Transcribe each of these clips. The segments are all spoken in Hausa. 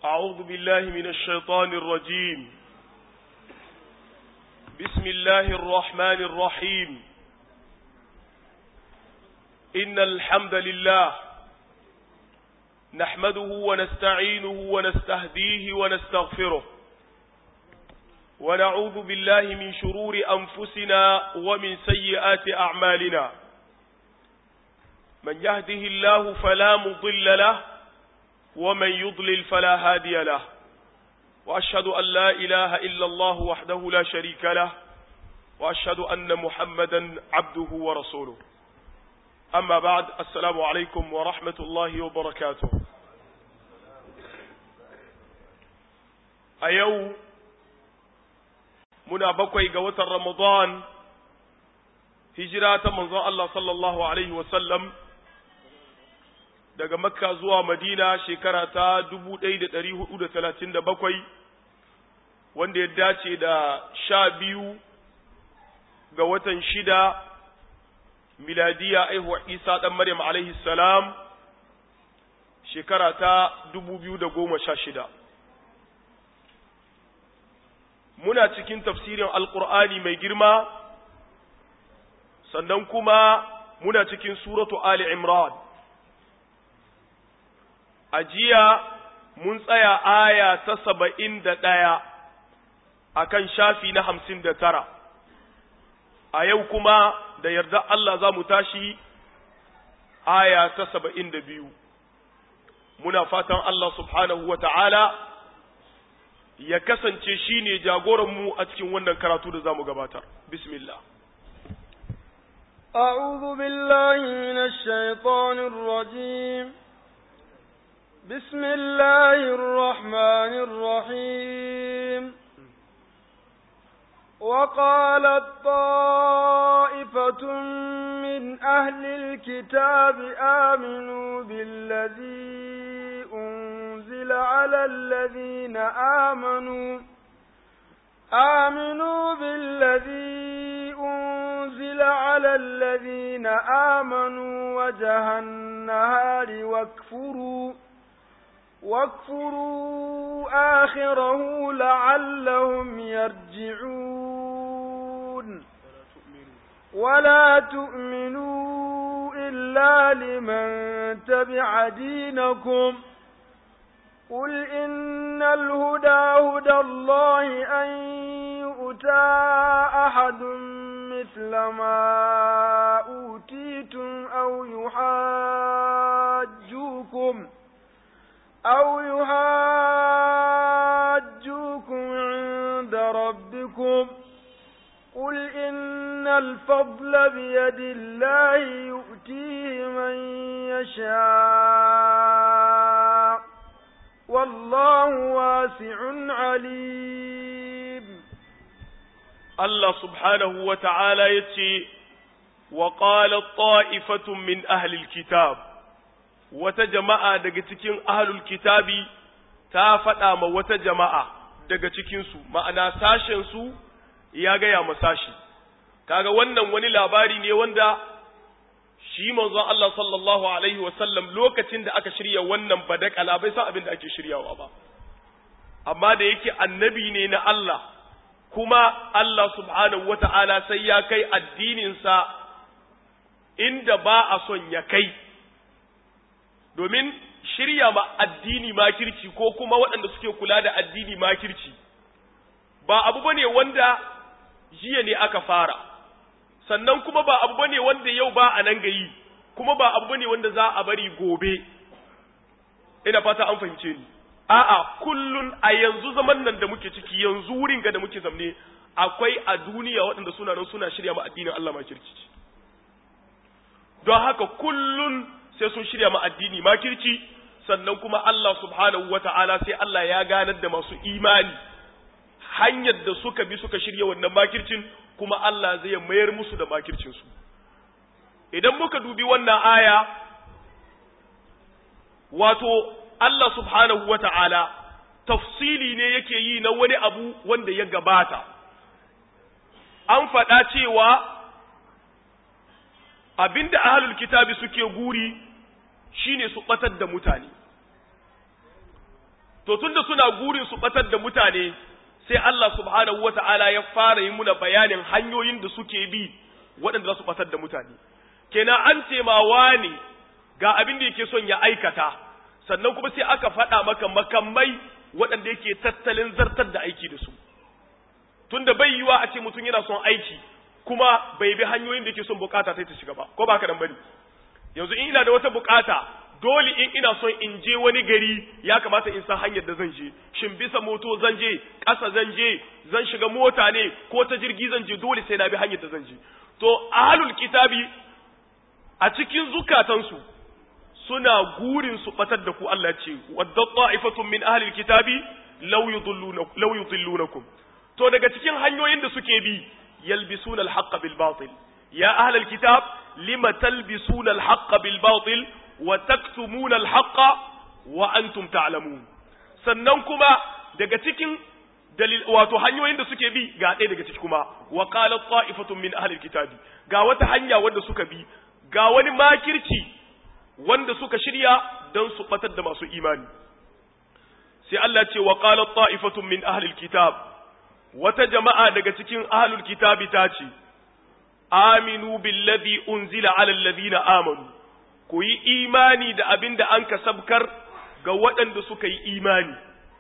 أعوذ بالله من الشيطان الرجيم. بسم الله الرحمن الرحيم. إن الحمد لله نحمده ونستعينه ونستهديه ونستغفره، ونعوذ بالله من شرور أنفسنا ومن سيئات أعمالنا. من يهده الله فلا مضل له، ومن يضلل فلا هادي له، وأشهد أن لا إله إلا الله وحده لا شريك له، وأشهد أن محمدا عبده ورسوله. أما بعد، السلام عليكم ورحمة الله وبركاته. أيو منا بقي قوة رمضان، هجرة منظر الله صلى الله عليه وسلم daga Makka zuwa Madina shekara ta 1437, wanda ya dace da 12 ga watan 6 miladiya aihuwar Isa dan Maryam alaihi salam shekara ta 2016. Muna cikin tafsirin Alƙur'ani mai girma, sannan kuma muna cikin suratu Ali Imran. A jiya mun tsaya aya ta 71 akan shafi na 59. A yau kuma da yarda Allah za mu tashi aya ta 72. Muna fatan Allah subhanahu wa ta'ala ya kasance shi ne jagoranmu a cikin wannan karatu da za mu gabatar. Bismillah. أعوذ بالله من الشيطان الرجيم. بسم الله الرحمن الرحيم. وقالت طائفة من أهل الكتاب آمنوا بالذي أنزل على الذين آمنوا وجه النهار واكفروا آخره لعلهم يرجعون. ولا تؤمنوا إلا لمن تبع دينكم. قل إن الهدى هدى الله أن يؤتى أحد مثل ما أوتيتم أو يحاجوكم عند ربكم. قل إن الفضل بيد الله يؤتيه من يشاء والله واسع عليم. الله سبحانه وتعالى يتي وقال طائفة من أهل الكتاب، wata jama'a daga cikin ahlul kitabi ta faɗa ma wata jama'a daga cikinsu, ma'ana sashensu ya gaya ma sashi. Kaga wannan wani labari ne wanda shi manzon Allah sallallahu alaihi wasallam lokacin da aka shirya wannan badakala bai san abin da ake shiryawa ba, amma da yake annabi ne na Allah, kuma Allah subhanahu wata'ala sai ya kai addininsa inda ba a son ya kai, domin shirya ma addini makirci ko kuma waɗanda suke kula da addini makirci ba abu bane wanda jiya ne aka fara, sannan kuma ba abu bane wanda yau ba a nan gayi, kuma ba abu bane wanda za a bari gobe. Ina fata an fahimce ni. A'a, kullun a yanzu zaman nan da muke ciki, yanzu wurin ga da muke zamne, akwai a duniya waɗanda suna nan suna shirya ma addinin Allah makirci. Don haka kullun sai sun shirya ma addini makirci, sannan kuma Allah subhanahu wata'ala sai Allah ya ganar da masu imani hanyar da suka bi suka shirya wannan makircin, kuma Allah zai mayar musu da makircinsu. Idan muka dubi wannan aya, wato Allah subhanahu wata'ala tafsili ne yake yi na wani abu wanda ya gabata. An faɗa cewa abinda ahlul kitabi suke guri shine su batar da mutane. to tunda suna gurin su batar da mutane sai Allah subhanahu wata'ala ya fara yi muna bayanin hanyoyin da suke bi waɗanda za su batar da mutane kenan an ce ma wani ga abin da yake son ya aikata sannan kuma sai aka faɗa maka makamai waɗanda yake tattalin zartar da aiki da su tunda bai yiwa a ce mutum yana son aiki kuma bai bi hanyoyin da yake son bukata sai ta shiga ba ko ba ka dan bane yanzu in ina da wata bukata dole in ina son in je wani gari ya kamata in san hanyar da zan je shin bisa moto zan je ƙasa zan je zan shiga mota ne ko ta jirgi zan je dole sai na bi hanyar da zan je to ahlul kitabi a cikin zukatansu suna gurin su batar da ku Allah ce wadda ta'ifatun min ahlil kitabi law yudillunakum to daga cikin hanyoyin da suke bi yalbisuna al-haqqa bil batil ya ahlal kitab lima talbisuna al-haqqa bil batil wa taktumuna al-haqqa wa antum ta'lamun sannan kuma daga cikin dalil wato hanyoyin da suke bi ga ɗaya daga ciki kuma wa qalat ta'ifatun min ahlil kitabi ga wata hanya wanda suka bi ga wani makirci wanda suka shirya don su batar da masu imani sai Allah ce wa qalat ta'ifatun min ahlil kitab wata jama'a daga cikin ahlul kitabi ta ce aminu billadhi unzila ala alladhina amanu ku yi imani da abin da an kasabkar ga waɗanda suka yi imani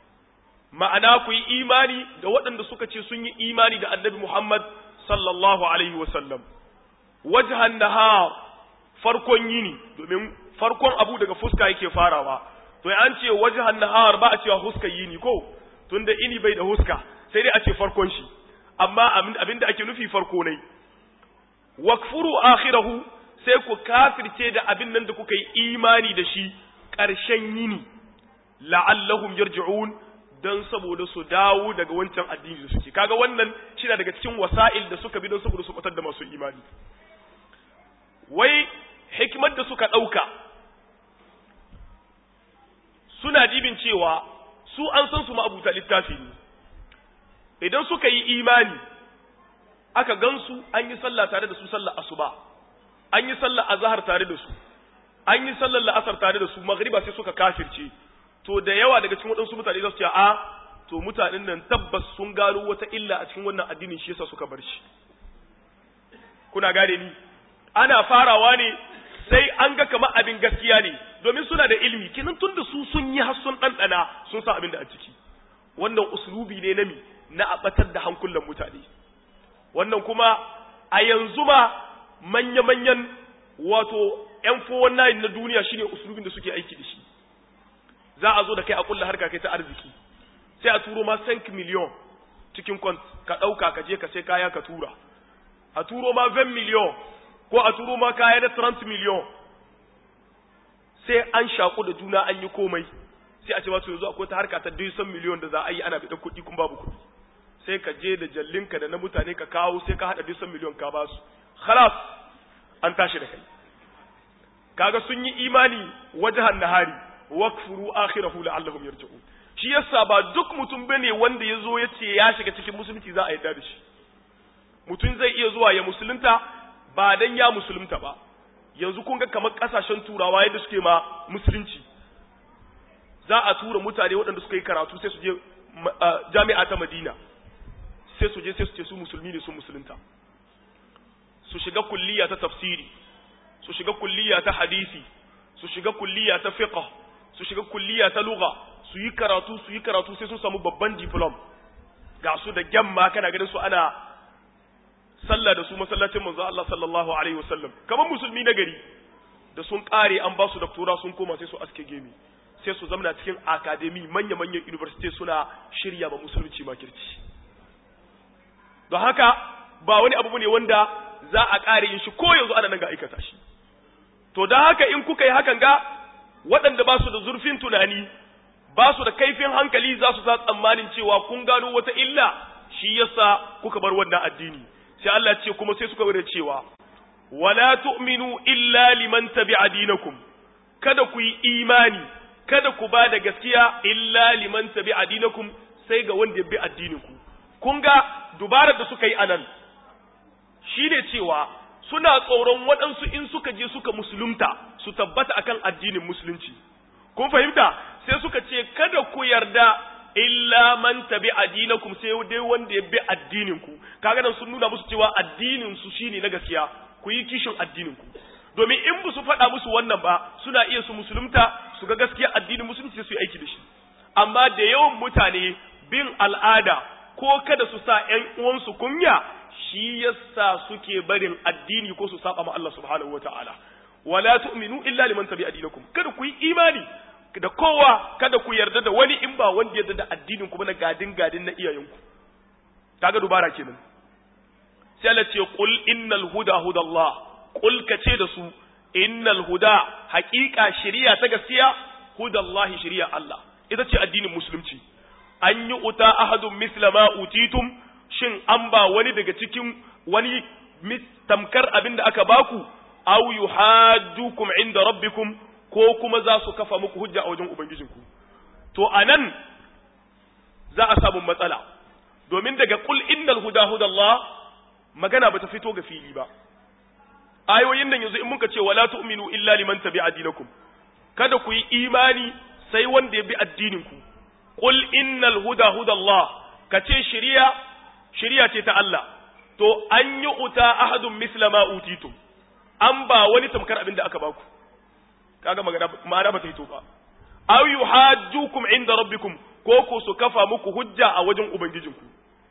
ma'ana ku yi imani da waɗanda suka ce sun yi imani da annabi Muhammad sallallahu alaihi wasallam wajhan nahar farkon yini domin farkon abu daga fuska yake farawa to an ce wajhan nahar ba a cewa huskar yini ko tunda ini bai da huska sai dai a ce farkon shi amma abinda ake nufi farko ne wakfuru akhirahu sai ku kafirce da abin nan da kuka yi imani da shi ƙarshen yini la'allahum yarji'un dan saboda su dawo daga wancan addini da suke kaga wannan shi daga cikin wasa'il da suka bi don saboda su batar da masu imani wai hikimar da suka ɗauka suna dibin cewa su an san su ma'abuta littafi ne idan suka yi imani aka gansu an yi sallah tare da su sallar asuba an yi sallar azhar tare da su an yi sallar la'asar tare da su magriba sai suka kafirce to da yawa daga cikin waɗansu mutane za su ce a to mutanen nan tabbas sun gano wata illa a cikin wannan addinin shi yasa suka bar shi kuna gane ni ana farawa ne sai an ga kamar abin gaskiya ne domin suna da ilimi kinan tun da su sun yi har sun ɗanɗana sun san abin da a ciki wannan uslubi ne na mi na abatar da hankulan mutane wannan kuma a yanzu ma manya-manyan wato ‘yan na duniya shine uslubin da suke aiki da shi za a zo da kai a kulla harka kai ta arziki sai a turo ma 5 miliyon cikin kwant ka ɗauka ka je ka sai kaya ka tura a turo ma 20 miliyon ko a turo ma kaya na 30 miliyon sai an shaku da juna an yi komai sai a ce wasu yanzu akwai ta harka ta 200 miliyon da za a yi ana bidan kuɗi kun babu kuɗi sai ka je da jallinka da na mutane ka kawo sai ka haɗa 200 miliyon ka ba su khalas an tashi da kai kaga sun yi imani wajhan nahari wakfuru akhirahu la'allahum yarji'un shi yasa ba duk mutum bane wanda yazo yace ya shiga cikin musulunci za a yarda da shi mutum zai iya zuwa ya musulunta ba dan ya musulunta ba yanzu kun ga kamar kasashen turawa yadda suke ma musulunci za a tura mutane waɗanda suka yi karatu sai su je jami'a ta Madina sai su je sai su ce su musulmi ne su musulunta su shiga kulliya ta tafsiri su shiga kulliya ta hadisi su shiga kulliya ta fiqh su shiga kulliya ta lugha su yi karatu sai sun samu babban diploma ga su da gyamma kana ganin su ana sallah da su masallacin manzo Allah sallallahu alaihi wasallam kamar musulmi na gari da sun kare an ba su doctora sun koma sai su aske gemi sai su zamana cikin academy manya-manyan university suna shirya ba musulunci makirci don haka ba wani abu ne wanda za a kare yin shi ko yanzu ana nan ga aikata shi to don haka in kuka yi hakan ga waɗanda ba su da zurfin tunani ba su da kaifin hankali za su sa tsammanin cewa kun gano wata illa shi yasa kuka bar wannan addini sai Allah ce kuma sai suka bada cewa wala tu'minu illa liman tabi'a dinakum kada ku yi imani kada ku ba da gaskiya illa liman tabi'a dinakum sai ga wanda ya bi addininku kun ga dubarar da suka yi anan shine cewa suna tsoron waɗansu in suka je suka musulunta su tabbata akan addinin musulunci kun fahimta sai suka ce kada ku yarda illa man tabi'a dinakum sai dai wanda ya bi addinin ku kaga nan sun nuna musu cewa addinin su shine na gaskiya ku yi kishin addinin ku domin in ba su faɗa musu wannan ba suna iya su musulunta su ga gaskiya addinin musulunci su yi aiki da shi amma da yawan mutane bin al'ada ko kada su sa ƴan uwansu kunya shi yasa suke barin addini ko su saba ma Allah subhanahu wataala wala tu'minu illa liman tabi'a dinakum kada ku yi imani da kowa kada ku yarda da wani in ba wanda yarda da addinin ku na gadin na iyayenku kaga dubara kenan sai Allah ce qul innal huda hudallah qul kace da su innal huda haqiqa shari'a ta gaskiya hudallahi shari'a Allah ita ce addinin musulunci an yi uta ahadun misla ma utitum shin an ba wani daga cikin wani tamkar abin da aka baku aw yuhajjukum inda rabbikum ko kuma za su kafa muku hujja a wajen ubangijinku to anan za a samu matsala domin daga qul innal huda hudallah magana bata fito ga fili ba ayoyin nan yanzu in muka ce wala tu'minu illa liman tabi'a dinakum kada ku yi imani sai wanda ya bi addinin ku qul innal huda hudallah kace shari'a ce ta Allah to an yi uta ahadun misla ma utitum an ba wani tamkar abin da aka baku kaga ma'ana ba ta hito ba aw yuhajjukum inda rabbikum ko ku su kafa muku hujja a wajen ubangijinku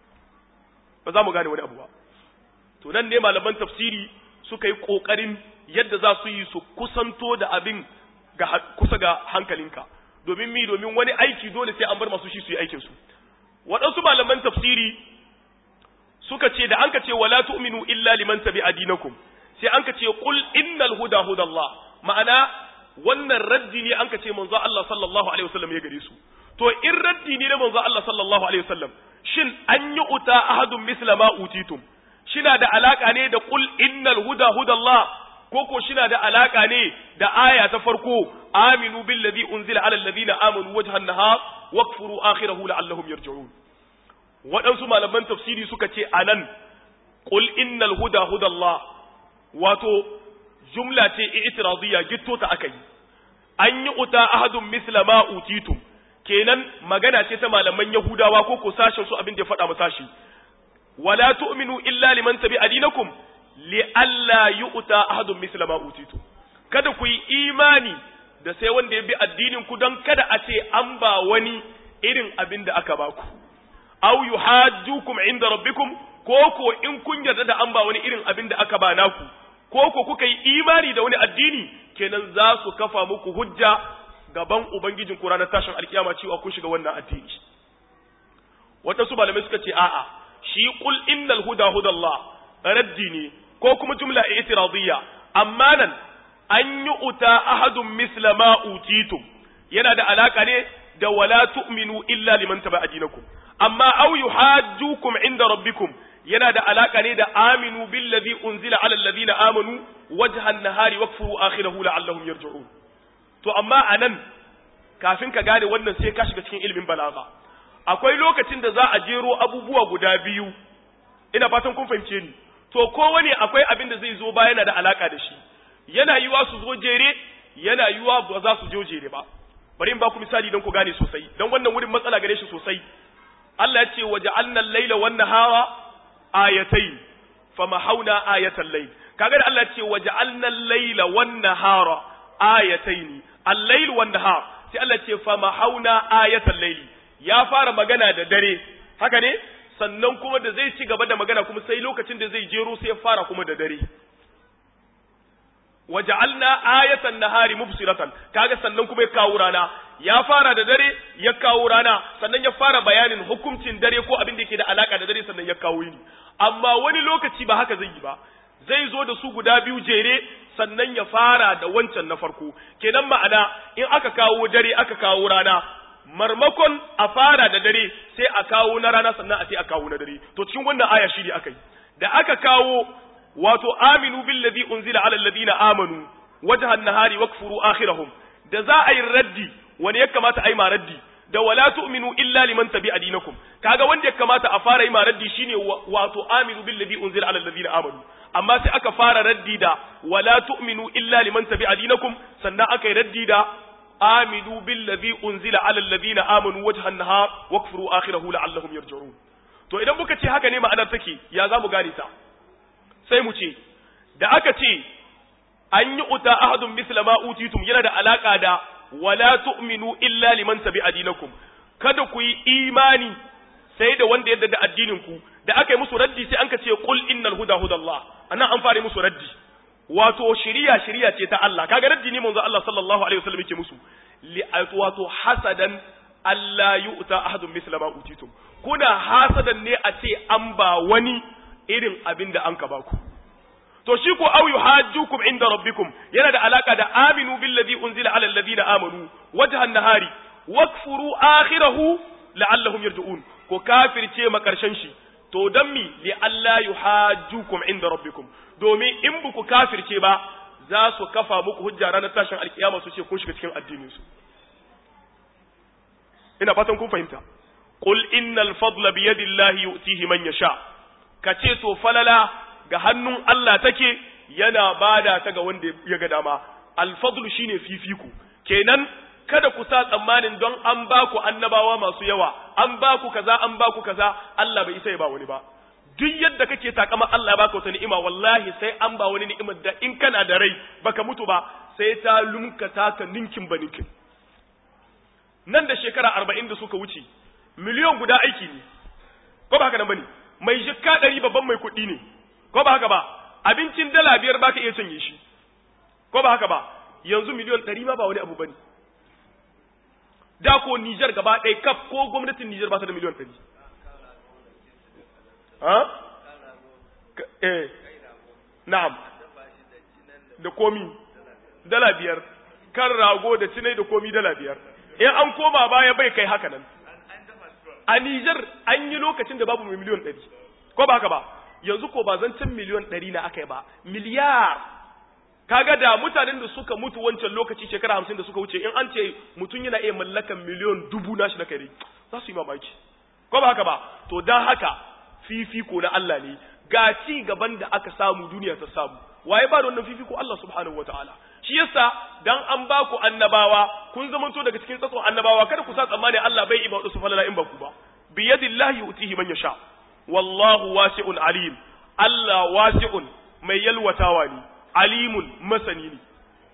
ba za mu gane wani abu ba to nan ne malaman tafsiri suka yi kokarin yadda za su yi su kusanto da abin kusa ga hankalinka domin wani aiki dole sai an bar masu shi su yi aikin su waɗansu malaman tafsiri suka ce da an ka ce wala tu'minu illa liman tabi'a dinakum sai an ka ce qul innal huda hudallah ma'ana wannan raddi ne an ka ce manzo Allah sallallahu alaihi wasallam ya gare su to in raddi ne na manzo Allah sallallahu alaihi wasallam shin an yi uta ahadun misla ma utitum shina da alaka ne da qul innal huda hudallah koko shina da alaka ne da aya ta farko aminu billazi unzila ala alladhina amanu wajhan nahar wakfuru akhirahu la'allahum yarji'un waɗansu malaman tafsiri suka ce anan qul innal huda hudallah wato jumla ce i'tiradiyya gitto ta akai an yi uta ahadun misla ma utitum kenan magana ce ta malaman yahudawa ko ko sashin su abin da ya faɗa masa shi wala tu'minu illa liman tabi'a dinakum li alla yu'ta ahadun misla ma utitum kada ku yi imani da sai wanda ya bi addinin ku don kada a ce an ba wani irin abin da aka baku aw yuhajjukum inda rabbikum ko in kun yarda da an ba wani irin abin da aka ba naku ko kuka yi imani da wani addini kenan za su kafa muku hujja gaban ubangijin ku ranar tashin alkiyama cewa kun shiga wannan addini wata su malamai suka ce a'a shi qul innal huda hudallah raddi ne ko kuma jumla i'tiradiyya amma nan an yi uta ahadun misla ma utitum yana da alaka ne da wala tu'minu illa liman tabi'a dinakum amma aw yuhajjukum inda rabbikum yana da alaka ne da aminu billazi unzila ala alladhina amanu wajhan nahari wakfuru akhirahu la'allahum yarji'un to amma anan kafin ka gane wannan sai ka shiga cikin ilimin balaga akwai lokacin da za a jero abubuwa guda biyu ina fatan kun fahimce ni to kowane akwai abin da zai zo ba yana da alaka da shi yana yiwa su zo jere yana yiwa ba za su je jere ba bari in ba ku misali don ku gane sosai don wannan wurin matsala gare shi sosai Allah ya ce waja'alna al-laila wan-nahara ayatayn famahawna ayatal layl kaga da Allah ya ce waja'alna al-laila wan-nahara ayatayn al-layl wan-nahar sai Allah ya ce famahawna ayatal layl ya fara magana da dare haka ne sannan kuma da zai ci gaba da magana kuma sai lokacin da zai jero sai ya fara kuma da dare waja'alna ayatan nahari mubsiratan kaga sannan kuma ya kawo rana ya fara da dare ya kawo rana sannan ya fara bayanin hukuncin dare ko abin da yake da alaka da dare sannan ya kawo yini amma wani lokaci ba haka zai yi ba zai zo da su guda biyu jere sannan ya fara da wancan na farko kenan ma'ana in aka kawo dare aka kawo rana marmakon a fara da dare sai a kawo na rana sannan a sai a kawo na dare to cikin wannan aya shi ne aka yi da aka kawo wato aminu billazi unzila ala alladhina amanu wajhan nahari wakfuru akhirahum da za a yi raddi wani ya kamata a yi ma raddi da wala tu'minu illa liman tabi'a dinakum kaga wanda ya kamata a fara yi ma raddi shine wato aminu billazi unzila ala alladhina amanu amma sai aka fara raddi da wala tu'minu illa liman tabi'a dinakum sannan aka yi raddi da aminu billazi unzila ala alladhina amanu wajhan nahar wakfuru akhirahu la'allahum yarji'un. To idan muka ce haka ne ma'anar take ya zamu gane ta sai mu ce da aka ce an yi uta ahadun misla ma utitum yana da alaka da wala tu'minu illa liman tabi'a dinakum, kada ku yi imani sai da wanda yadda da addinin ku. Da aka yi musu raddi sai an ka ce qul innal huda hudallah, anan an fara musu raddi, wato shiriya ce ta Allah. Kaga raddi ne manzo Allah sallallahu alaihi wasallam yake musu wato hasadan alla yu'ta ahadun misla ma utitum, kuna hasadan ne a ce an ba wani irin abin da an ka baku. To shi ko aw yuhajjukum inda rabbikum yana da alaka da aminu billazi unzila ala alladhina amanu wajhan nahari wakfuru akhirahu la'allahum yarji'un, ko kafirce makarshen shi. To dan mi li alla yuhajjukum inda rabbikum, domin in buku kafirce ba za su kafa muku hujja ranar tashin alkiyama su ce kun shiga cikin addinin su. Ina fatan kun fahimta. Qul innal fadla bi yadillahi yu'tihi man yasha, kace to falala ga hannun Allah take, yana bada ta ga wanda ya ga dama. Al-fadlu shine fifiku. Kenan kada ku sa tsammanin don an ba ku annabawa masu yawa, an ba ku kaza, an ba ku kaza, Allah bai isa ya ba wani ba. Duk yadda kake takama Allah ya baka wata ni'ima, wallahi sai an ba wani ni'imar da in kana da rai baka mutu ba, sai ta lumka taka ninkin ba ninkin. Nan da shekara 40 da suka wuce, miliyon guda aiki ne, ko ba haka nan bane? Mai jikka 100 babban mai kuɗi ne, ko ba haka ba? Abincin dala 5 baka iya canye shi, ko ba haka ba? Yanzu miliyon 100 ma ba wani abu bane. Da ko Niger gaba ɗaya kaf ko gwamnatin Niger ba ta da miliyon 100. Ha? Na'am. Da komi dala 5, kan rago da cinai da komi dala 5. In an koma baya bai kai haka nan. A Niger an yi lokacin da babu miliyon 100. Ko ba haka ba? Yanzu ko ba zancen miliyon 100 na aka yi ba, miliyar. Kaga da mutanen da suka mutu wancan lokaci shekara 50 da suka wuce, in an ce mutum yana iya mallakan miliyon 1000 nashi na kare, za su yi mamaki. Ko ba haka ba? To dan haka fifiko na Allah ne, ga ci gaban da aka samu duniya ta samu. Waye ba da wannan fifiko? Allah subhanahu wataala. Shi yasa dan an ba ku annabawa, kun zamanto daga cikin tsatson annabawa, kada ku sa tsammani Allah bai iba su falala in ba ku ba. Bi yadillahi yu'tihi man yasha. Wallahu wasi'un alim. Allah wasi'un mai yalwatawa ne, alimun masani ne.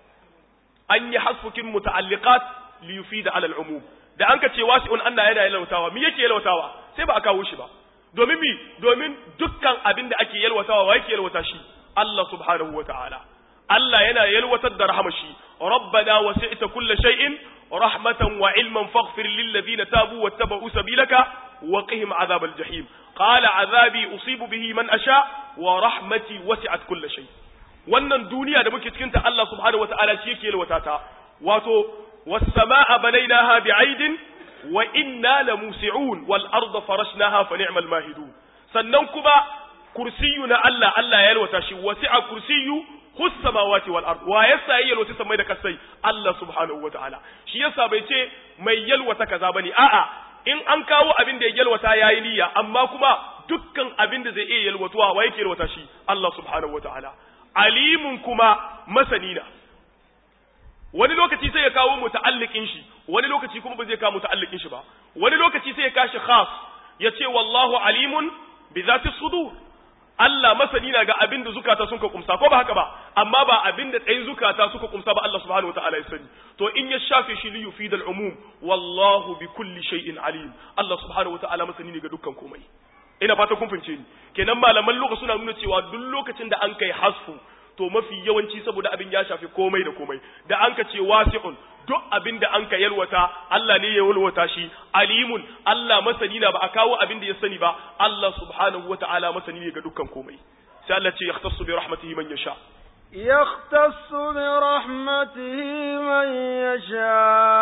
An yi hasfukin muta'alliqat li yufida ala al-umum. Da an ka ce wasi'un Allah yana yalwatawa, me yake yalwatawa? Sai ba a kawo shi ba. Domin mi? Domin dukkan abin da ake yalwatawa, wa yake yalwata shi? Allah subhanahu wataala. Allah yana yalwatar da rahmashi. Rabbana wasi'ta kulli shay'in rahmatan wa ilman faghfir lil ladina tabu wattaba'u sabilaka wa qihim adhabal jahim. Qala azabi usibu bihi man asha wa rahmati wasi'at kulli shay. Wannan duniya da muke cikin ta Allah subhanahu wataala shi yake yalwata ta. Wato was samaa banaynaha bi'aidin wa inna lamusi'un wal arda farashnaha fa ni'mal mahidun. Sannan kuma kursiyu na Allah, Allah ya yalwata shi, wasi'a kursiyu hus samawati wal ard. Wa yasa yalwata samai da kasai? Allah subhanahu wataala. Shi yasa bai ce mai yalwata kaza bane, a'a in an kawo abin da ya yalwata yayi niyya, amma kuma dukkan abin da zai iya yalwatuwa wa yake yalwata shi? Allah subhanahu wataala. Alimun kuma masanina. Wani lokaci sai ya kawo muta'alliqin shi, wani lokaci kuma ba zai kawo muta'alliqin shi ba. Wani lokaci sai ya kashi khas, ya ce wallahu alimun bi zati sudur. Allah masani na ga abin da zukata sun ka kumsa, ko ba haka ba? Amma ba abin da ɗayan zukata suka kumsa ba, Allah subhanahu wataala ya sani. To in ya shafe shi li yufidal umum, wallahu bi kulli shay'in alim. Allah subhanahu wataala masani ne ga dukkan komai. Ina fata kun fahimce ni. Kenan malaman lugha suna nuna cewa duk lokacin da an kai hasfu, to mafi yawanci saboda abin ya shafi komai da komai. Da an ka ce wasi'un, duk abin da an ka yalwata, Allah ne ya yalwata shi. Alimun, Allah masani na, ba a kawo abin da ya sani ba. Allah subhanahu wata'ala masani ne ga dukkan komai. Sai Allah ce yahtassu bi rahmatihi man yasha. Yahtassu bi rahmatihi man yasha.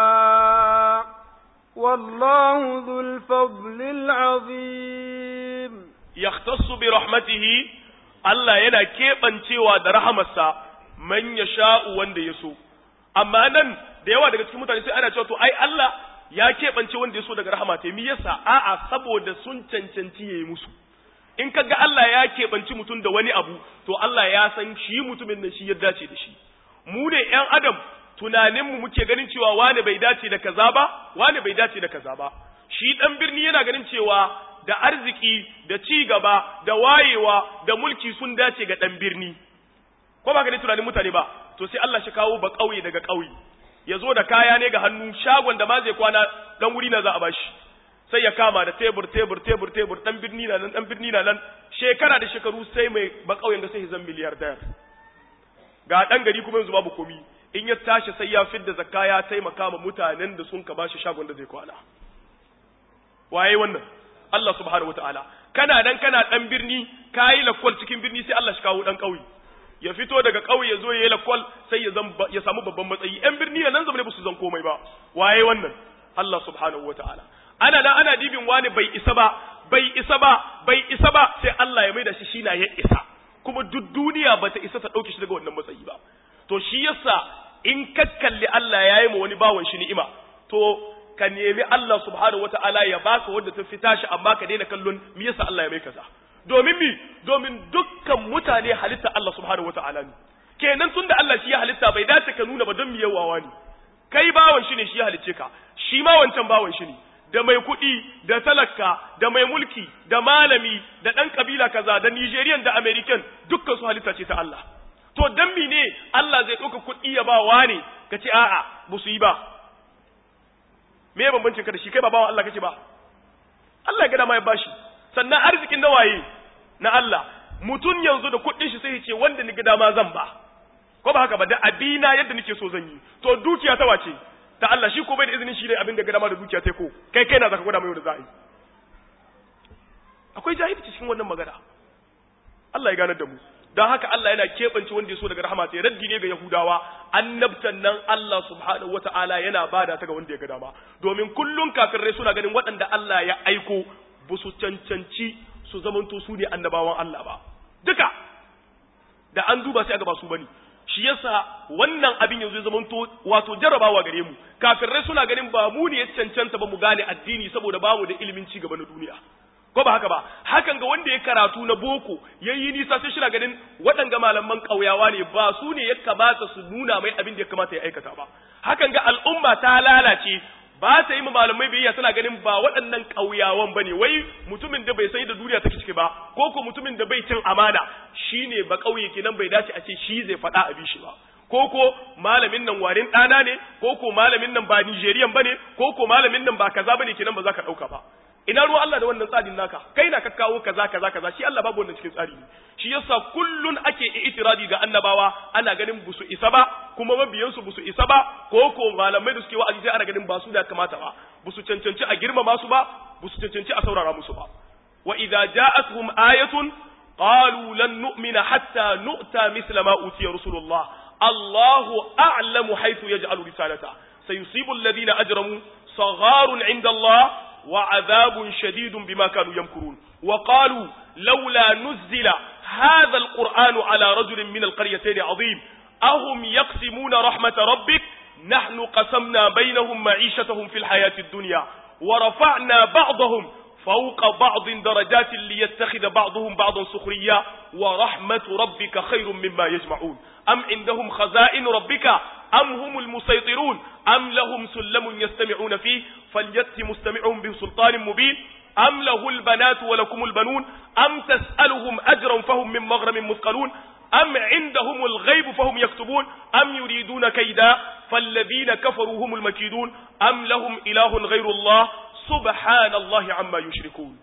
Wallahu dhul fadlil azim. Yahtassu bi rahmatihi, Allah yana keɓancewa da rahamarsa man yasha'u wanda ya so. Amma nan da yawa daga cikin mutane sai ana cewa to ai Allah ya keɓance wanda ya so daga rahama ta, me yasa? A'a, saboda sun cancanci yayi musu. In kaga Allah ya keɓanci mutum da wani abu, to Allah ya san shi mutumin nan shi ya dace da shi. Mu ne ƴan adam tunaninmu muke ganin cewa wane bai dace da kaza ba wane bai dace da kaza ba. Shi dan birni yana ganin cewa da arziki da ci gaba da wayewa da mulki sun dace ga dan birni, ko ba ganin tunanin mutane ba. To sai Allah shi kawo ba kauye daga kauye, ya zo da kaya ne ga hannu, shagon da ma zai kwana dan wuri na za a bashi, sai ya kama da tebur dan birni na nan shekara da shekaru, sai mai ba kauyen da sai zan miliyardayar. Ga dan gari kuma yanzu babu komi, in ya tashi sai ya fidda zakka ya taimaka ma mutanen da sun ka bashi shagon da zai kwana. Waye wannan? Allah subhanahu wataala. Kana dan birni, kai lakwal cikin birni, sai Allah shi kawo dan kauye, ya fito daga kauye ya zo ya yi lakwal, sai ya samu babban matsayi. Yan birni nan zamane ba su zan komai ba. Waye wannan? Allah subhanahu wataala. Ana dibin wani bai isa ba sai Allah ya maida shi na ya isa, kuma duk duniya bata isa ta dauke shi daga wannan matsayi ba. To shi yasa in ka kalli Allah yayi ma wani bawon shi ni'ima, to ka nemi Allah subhanahu wataala ya baka wanda ta fita shi, amma ka daina kallon me yasa Allah ya mai kaza. Domin dukkan mutane halitta Allah subhanahu wataala ne. Kenan tunda Allah shi ya halitta bai dace ka nuna ba don mi yawawa ne. Kai bawon shi ne, shi ya halicce ka, shi ma wancan bawon shi ne. Da mai kuɗi, da talaka, da mai mulki, da malami, da ɗan kabila kaza, da Nigerian, da American, dukkan su halitta ce ta Allah. To dan ne Allah zai ɗauka kuɗi ya ba wani, ka ce a'a ba su yi ba. Me bambancin ka da shi? Kai ba bawan Allah kace ba. Allah ya ga dama ya bashi. Sannan arzikin na waye? Na Allah. Mutun yanzu da kuɗin shi sai ya ce wanda ni ga dama zan ba. Ko ba haka ba, da abina yadda nake so zan yi. To dukiya ta wace? Ta Allah. Shi ko bai da izinin shi ne abin da ga dama da dukiya ta ko kai na zaka gwada mai da za'i. Akwai jahilci cikin wannan magana. Allah ya ganar da mu. Don haka Allah yana keɓance wanda ya so daga rahama sai raddi ne ga Yahudawa. Annabtan nan Allah subhanahu wata'ala yana bada ta ga wanda ya ga dama. Domin kullun kafirai suna ganin waɗanda Allah ya aiko ba su cancanci su zamanto su ne annabawan Allah ba. Duka da an duba sai aga ba su bane. Shi yasa wannan abin yanzu ya zamanto wato jarrabawa gare mu. Kafirai suna ganin ba mu ne ya cancanta ba mu gane addini saboda ba mu da ilimin ci gaba na duniya. Ko ba haka ba, hakan ga wanda ya karatu na boko yayi nisa sai shina ganin waɗanga malaman ƙauyawa ne, ba su ne ya kamata su nuna mai abin da ya kamata ya aikata ba. Hakan ga al'umma ta lalace, ba ta yi ma malamai biyayya, tana ganin ba waɗannan ƙauyawan bane, wai mutumin da bai san da duniya take ciki ba, ko mutumin da bai cin amana shine ba ƙauye kenan bai dace a ce shi zai faɗa abin shi ba. Ko malamin nan warin ɗana ne, ko malamin nan ba Nigerian bane, ko malamin nan ba kaza bane kenan ba za ka ɗauka ba. Ina ruwa Allah da wannan tsarin naka? Kai na ka kawo kaza, shi Allah babu wannan cikin tsari ne. Shi yasa kullun ake itiradi ga annabawa, ana ganin busu isa ba, kuma mabiyansu busu isa ba, ko malamai da suke wa'azi sai ana ganin ba su da kamata ba, busu cancanci a girmama su ba, busu cancanci a saurara musu ba. Wa idza ja'atuhum ayatun qalu lan nu'mina hatta nu'ta misla ma utiya rusulullah. Allahu a'lamu haythu yaj'alu risalata. Sayusibu alladhina ajramu sagharun 'inda Allah وعذاب شديد بما كانوا يمكرون. وقالوا لولا نزل هذا القرآن على رجل من القريتين عظيم أهم يقسمون رحمة ربك نحن قسمنا بينهم معيشتهم في الحياة الدنيا ورفعنا بعضهم فوق بعض درجات ليتخذ بعضهم بعضا سخريا ورحمة ربك خير مما يجمعون. أم عندهم خزائن ربك أم هم المسيطرون أم لهم سلم يستمعون فيه فليأت مستمعهم بسلطان مبين أم له البنات ولكم البنون أم تسألهم أجرا فهم من مغرم مثقلون أم عندهم الغيب فهم يكتبون أم يريدون كيدا فالذين كفروا هم المكيدون أم لهم إله غير الله سبحان الله عما يشركون.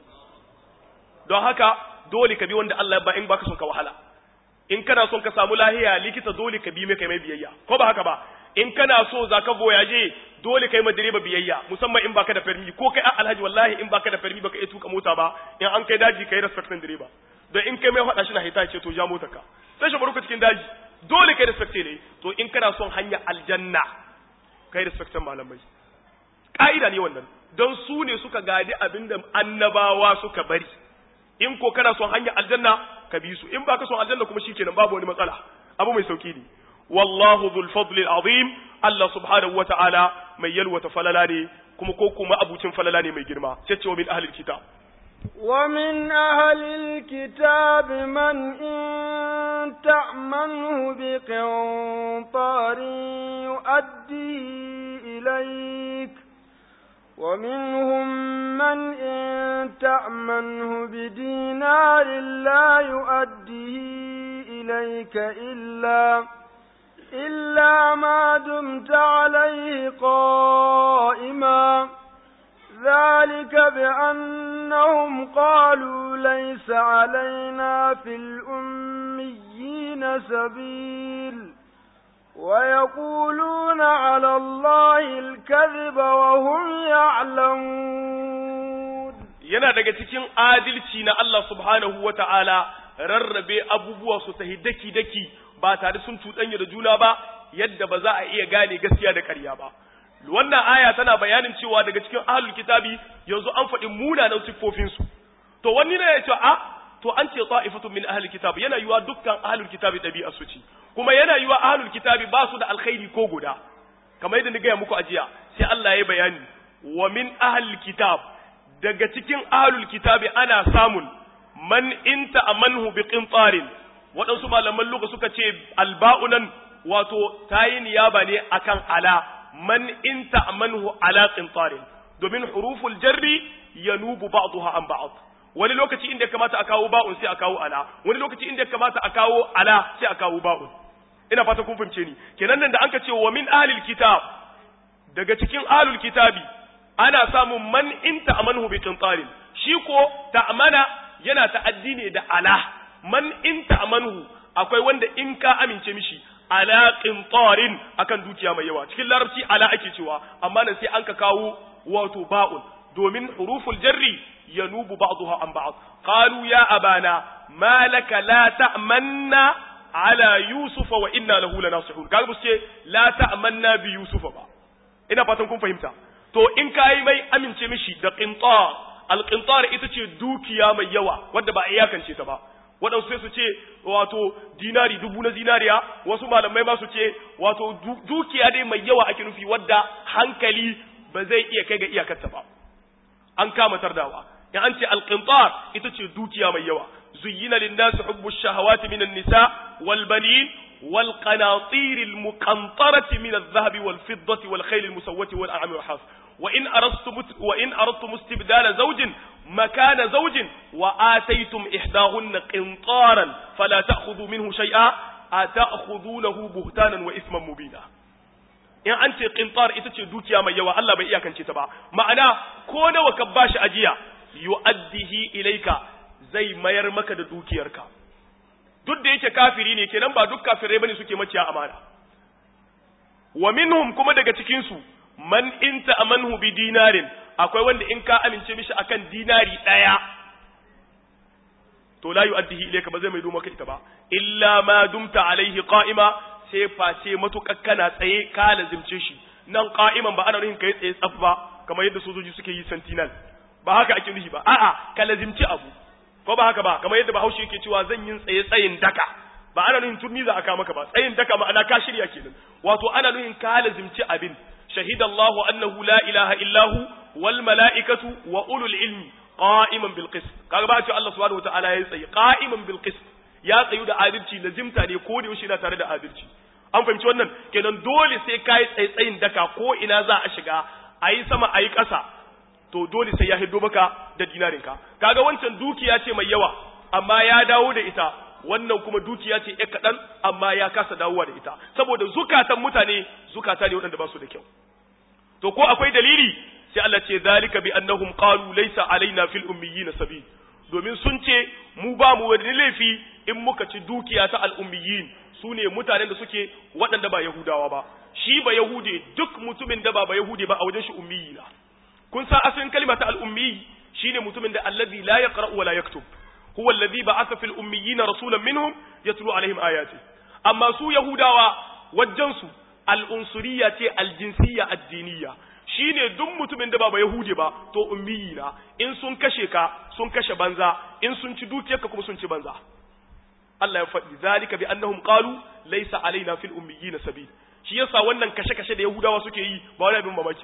don haka dole ka bi wanda Allah ya ba in baka son ka wahala. In kana son ka samu lahiya likita dole ka bi mai kai mai biyayya, ko ba haka ba? In kana so zaka voyage dole kai ma direba biyayya, musamman in baka da permi, ko kai alhaji wallahi in baka da permi baka iya tuka mota ba, in an kai daji kai respectin direba. Don in kai mai hada shi na hita ce to ja motar ka. Sai shi baruka cikin daji, dole kai respecte ne. To in kana son hanya aljanna kai respectin malamai. Ka'ida ne wannan. Don su ne suka gadi abinda annabawa suka bari. In ko kana son hanya aljanna ka bi su, in baka son aljanna kuma shikenan babu wani matsala, abu mai sauki ne. Wallahu dhul fadli azim. Allah subhanahu wata'ala mai yalwata falala ne, kuma ko kuma abucin falala ne mai girma. Sai ce wa min ahlil kitab ومن أهل الكتاب من إن تأمنه بقنطار يؤديه إليك ومنهم من إن تأمنه بدينار لا يؤديه إليك إلا ما دمت عليه قائما ذلك بأنهم قالوا ليس علينا في الأميين سبيل ويقولون على الله الكذب وهم يعلمون. yana daga cikin adalci na Allah subhanahu wata'ala rarrabe abubuwa su tahi daki ba tare sun cuɗanya da juna ba yadda ba za a iya gane gaskiya da ƙarya ba. Wannan aya tana bayanin cewa daga cikin ahlul kitabi yanzu an faɗi munanan siffofin su. To wani ne ya ce to an ce ta'ifatun min ahlul kitabi yana yiwa dukkan ahlul kitabi dabi'a su ci kuma yana yiwa ahlul kitabi ba su da alkhairi ko guda kamar yadda ni ga muku ajiya sai Allah ya bayani wa min ahlul kitab daga cikin ahlul kitabi ana samun man inta amanhu bi qintarin waɗansu malaman lugha suka ce alba'unan wato tayi niyaba ne akan ala man inta amanhu ala qintarin domin huruful jarri yanubu ba'daha an ba'd wani lokaci inda kamata a kawo ba'un sai a kawo ala wani lokaci inda kamata a kawo ala sai a kawo ba'un ina fata kun fahimce ni kenan nan da anka ce wa min ahlil kitab daga cikin ahlul kitabi ana samun man inta amanhu bi qintarin shi ko ta'amana yana ta'addi ne da ala man inta amanhu akwai wanda in ka amince mishi ala qintarin akan dukiya mai yawa cikin larabci ala ake cewa amma nan sai an ka kawo wato ba'un domin huruful jarri yanubu ba'daha an ba'd qalu ya abana ma laka la ta'manna ala yusufa wa inna lahu lanasihun kaga bu ce la ta'manna bi yusufa ba ina fatan kun fahimta to in kai mai amince mishi da qintar al-qintar ita ce dukiya mai yawa wanda ba iyakance ta ba waɗansu sai su ce wato dinari 1000 na zinariya wasu malamai ma su ce wato dukiya dai mai yawa ake nufi wadda hankali ba zai iya kai ga iyakarta ba an kama tardawa in an ce alqintar ita ce dukiya mai yawa zuyyina lin-nas hubbu ash-shahawati min an-nisa wal-banin wal-qanatir al-muqantarati min adh-dhahabi wal-fiddati wal-khayl al-musawwati wal-an'ami wal-has wa in aradtum istibdala zawjin makana zawjin wa ataytum ihdahunna qintaran fala ta'khudhu minhu shay'a ata'khudhunahu buhtanan wa ithman mubina in an ce qintar ita ce dukiya mai yawa Allah bai iyakance ta ba ma'ana ko nawa ka bashi ajiya yu'addihi ilayka zai mayar maka da dukiyarka duk da yake kafiri ne kenan ba duk kafirai bane suke maciya amana wa minhum kuma daga cikin su man inta amanhu bi dinarin akwai wanda in ka amince mishi akan dinari daya to la yu'addihi ilayka ba zai mai maka ita ba illa ma dumta alaihi qa'ima sai face matukar kana tsaye ka lazimce shi nan qa'iman ba ana nufin kai tsaye tsaf ba kamar yadda sojoji suke yi sentinel ba haka ake nufi ba a'a ka lazimci abu ko ba haka ba kamar yadda Bahaushe yake cewa zan yin tsayin daka ba ana nufin turmi za aka maka ba tsayin daka ma'ana ka shirya kenan wato ana nufin ka lazimci abin shahidallahu annahu la ilaha illahu wal mala'ikatu wa ulul ilmi qa'iman bil qist kaga ba ce Allah subhanahu wataala ya tsayi qa'iman bil qist ya tsayu da adalci lazimta ne ko da yaushe yana tare da adalci an fahimci wannan kenan dole sai kai tsayin daka ko ina za a shiga ayi sama ayi ƙasa to dole sai ya hiddo maka da dinarinka kaga wancan dukiya ce mai yawa amma ya dawo da ita wannan kuma dukiya ce ɗan kaɗan amma ya kasa dawowa da ita saboda zukatan mutane zukata ne waɗanda ba su da kyau to ko akwai dalili sai Allah ce zalika bi annahum qalu laysa alaina fil ummiyina sabil domin sun ce mu ba mu wani laifi in muka ci dukiya ta al ummiyin sune mutanen da suke waɗanda ba yahudawa ba shi ba yahude duk mutumin da ba yahude ba a wajen shi ummiyi na kun san asalin kalma ta al ummi shine mutumin da allazi la yaqra wa la yaktub huwa allazi ba'atha fil ummiyina rasulan minhum yatlu alaihim ayati amma su yahudawa wajen su al unsuriyya ce al jinsiyya addiniyya shine duk mutumin da ba yahudi ba to ummiyi na in sun kashe ka sun kashe banza in sun ci dukiyarka kuma sun ci banza Allah ya faɗi zalika bi annahum qalu laysa alaina fil ummiyina sabil shi yasa wannan kashe-kashe da yahudawa suke yi ba wani abin mamaki bane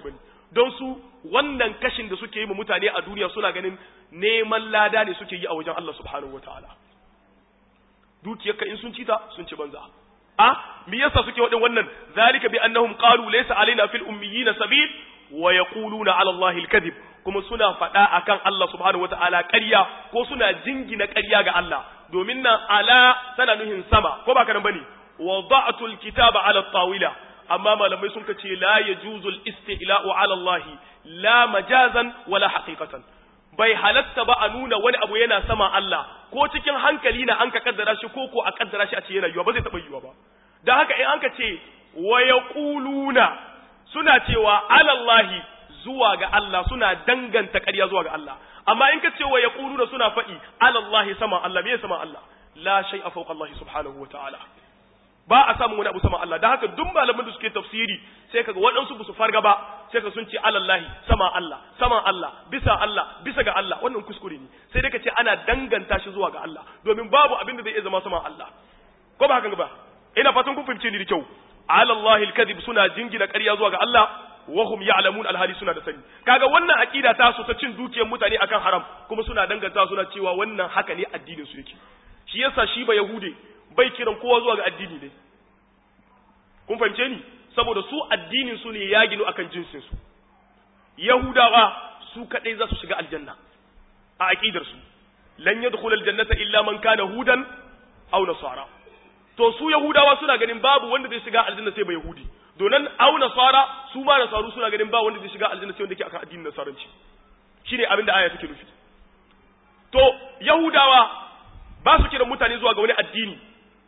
don su wannan kashin da suke yi ma mutane a duniya suna ganin neman lada ne suke yi a wajen Allah subhanahu wataala dukiyarka in sun ci ta sun ci banza me yasa suke wadin wannan zalika bi annahum qalu laysa alaina fil ummiyina sabil wa yaquluna ala allahi al-kadhib kuma suna faɗa akan Allah subhanahu wataala ƙarya ko suna jingina ƙarya ga Allah domin nan ala tana nuhin sama ko ba kana bane wada'tu al-kitaba ala at-tawila amma malamai sun kace la yajuzu al-istila'u ala Allah la majazan wala haqiqatan bai halatta ba a nuna wani abu yana sama Allah ko cikin hankali na an ka kaddara shi ko a kaddara shi a ce yana yiwa ba zai taba yiwa ba dan haka in an ka ce wa yaquluna suna cewa ala Allah zuwa ga Allah suna danganta ƙarya zuwa ga Allah amma in ka ce wa yaquluna suna faɗi ala Allah sama Allah me sama Allah la shay'a fawqa Allah subhanahu wa ta'ala ba a samu wani abu sama Allah dan haka duk malaman da suke tafsiri sai kaga waɗansu ba su farga ba sai ka sun ce alallahi sama Allah bisa ga Allah wannan kuskure ne sai dai ka ce ana danganta shi zuwa ga Allah domin babu abin da zai iya zama sama Allah ko ba haka ba ina fatan kun fahimce ni da kyau alallahi alkadhib suna jingina ƙarya zuwa ga Allah wa hum ya'lamun alhali suna da sani kaga wannan aqida ta su ta cin dukiyar mutane akan haram kuma suna danganta suna cewa wannan haka ne addinin su yake shi yasa shi ba yahude bai kiran kowa zuwa ga addini ne kun fahimce ni saboda su addinin su ne ya ginu akan jinsin su yahudawa su kadai za su shiga aljanna a aqidar su lan yadkhul aljannata illa man kana hudan aw nasara to su yahudawa suna ganin babu wanda zai shiga aljanna sai ba yahudi donan aw nasara su ma nasaru suna ganin ba wanda zai shiga aljanna sai wanda yake akan addinin nasaranci shine abin da aya take nufi to yahudawa ba su kiran mutane zuwa ga wani addini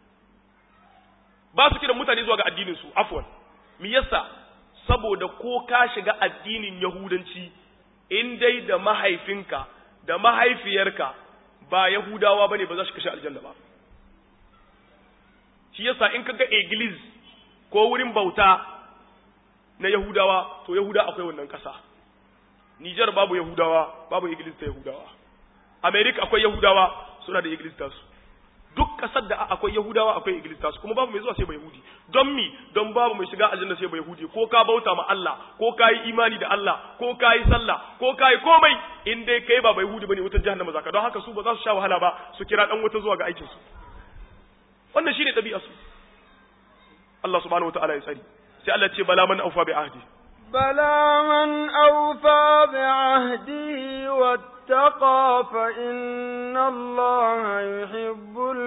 ba su kiran mutane zuwa ga addinin su afwan me yasa saboda ko ka shiga addinin yahudanci in dai da mahaifinka da mahaifiyarka ba yahudawa bane ba za su kashe aljanna ba shi yasa in kaga iglis ko wurin bauta na yahudawa to yahuda akwai wannan kasa Niger babu yahudawa babu iglis ta yahudawa America akwai yahudawa suna da iglis ta su duk kasar da akwai yahudawa akwai iglis ta su kuma babu mai zuwa sai ba yahudi don babu mai shiga aljanna sai ba yahudi ko ka bauta ma Allah ko ka yi imani da Allah ko ka yi sallah ko ka yi komai in dai kai ba yahudi bane wutar jahannama zaka don haka su ba za su sha wahala ba su kira dan wuta zuwa ga aikin su wannan shine dabi'ar su Allah subhanahu wataala ya tsari sai Allah ce bala man aufa bi ahdi bala man aufa bi ahdi wattaqa fa inna Allah yuhibbul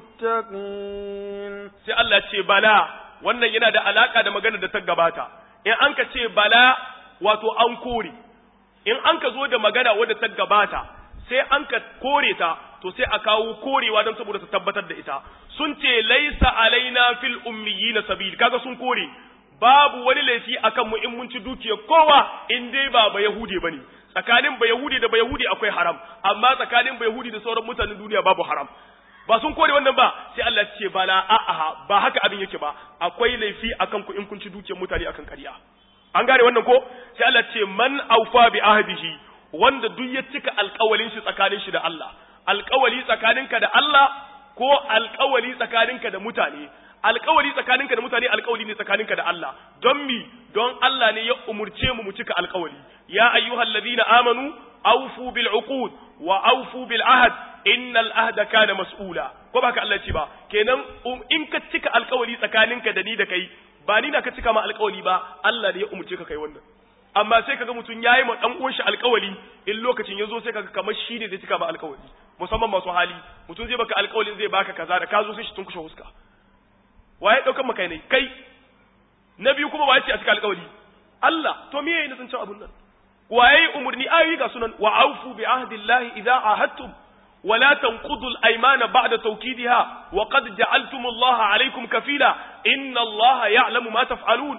muttaqin sai Allah ce bala wannan yana da alaka da magana da ta gabata in an ka ce bala wato an kore in an ka zo da magana wadda ta gabata sai an ka kore ta to sai a kawo korewa don saboda ta tabbatar da ita sun ce laisa alaina fil ummiyina sabil kaga sun kore babu wani laifi akan mu in mun ci dukiyar kowa in dai ba yahudi bane tsakanin yahudi da yahudi akwai haram amma tsakanin yahudi da sauran mutanen duniya babu haram ba sun kore wannan ba sai Allah ya ce bala a'a ba haka abin yake ba akwai laifi akan ku in kun ci dukiyar mutane akan ƙarya an gane wannan ko sai Allah ya ce man aufa bi ahdihi wanda duk ya cika alƙawalin shi tsakanin shi da Allah alƙawali tsakaninka da Allah ko alƙawali tsakaninka da mutane alƙawali tsakaninka da mutane alƙawali ne tsakaninka da Allah don mi don Allah ne ya umurce mu cika alƙawali ya ayyuhallazina amanu awfu bil uqud wa awfu bil ahd innal ahda kana mas'ula ko ba ka Allah ce ba kenan in ka cika alƙawali tsakaninka da ni da kai ba ni na ka cika ma alƙawali ba Allah ne ya umurce ka kai wannan amma sai kaga mutun yayi ma dan uwan shi alƙawali in lokacin yazo sai kaga kamar shi ne zai cika ba alƙawali musamman masu hali mutun zai baka alƙawalin zai baka kaza da ka zo sai shi tun kushe huska waye daukan maka ne kai na biyu kuma waye ce a cika alƙawali Allah to me yayin sun cin abun nan waye umurni ayi ga sunan wa aufu bi ahdillahi idza ahadtum wa la tanqudu al-aymana ba'da tawkidiha wa qad ja'altum Allah alaykum kafila inna Allah ya'lamu ma taf'alun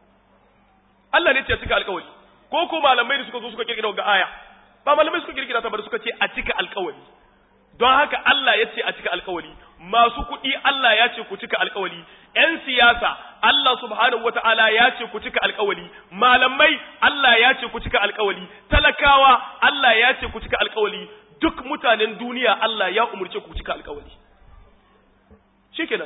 Allah ne ce a cika alƙawari ko malamai da suka zo suka kirkira ga aya ba malamai suka kirkira ta ba suka ce a cika alƙawari don haka Allah ya ce a cika alƙawari masu kuɗi Allah ya ce ku cika alƙawari ƴan siyasa Allah subhanahu wata'ala ya ce ku cika alƙawari malamai Allah ya ce ku cika alƙawari talakawa Allah ya ce ku cika alƙawari duk mutanen duniya Allah ya umurce ku cika alƙawari shikenan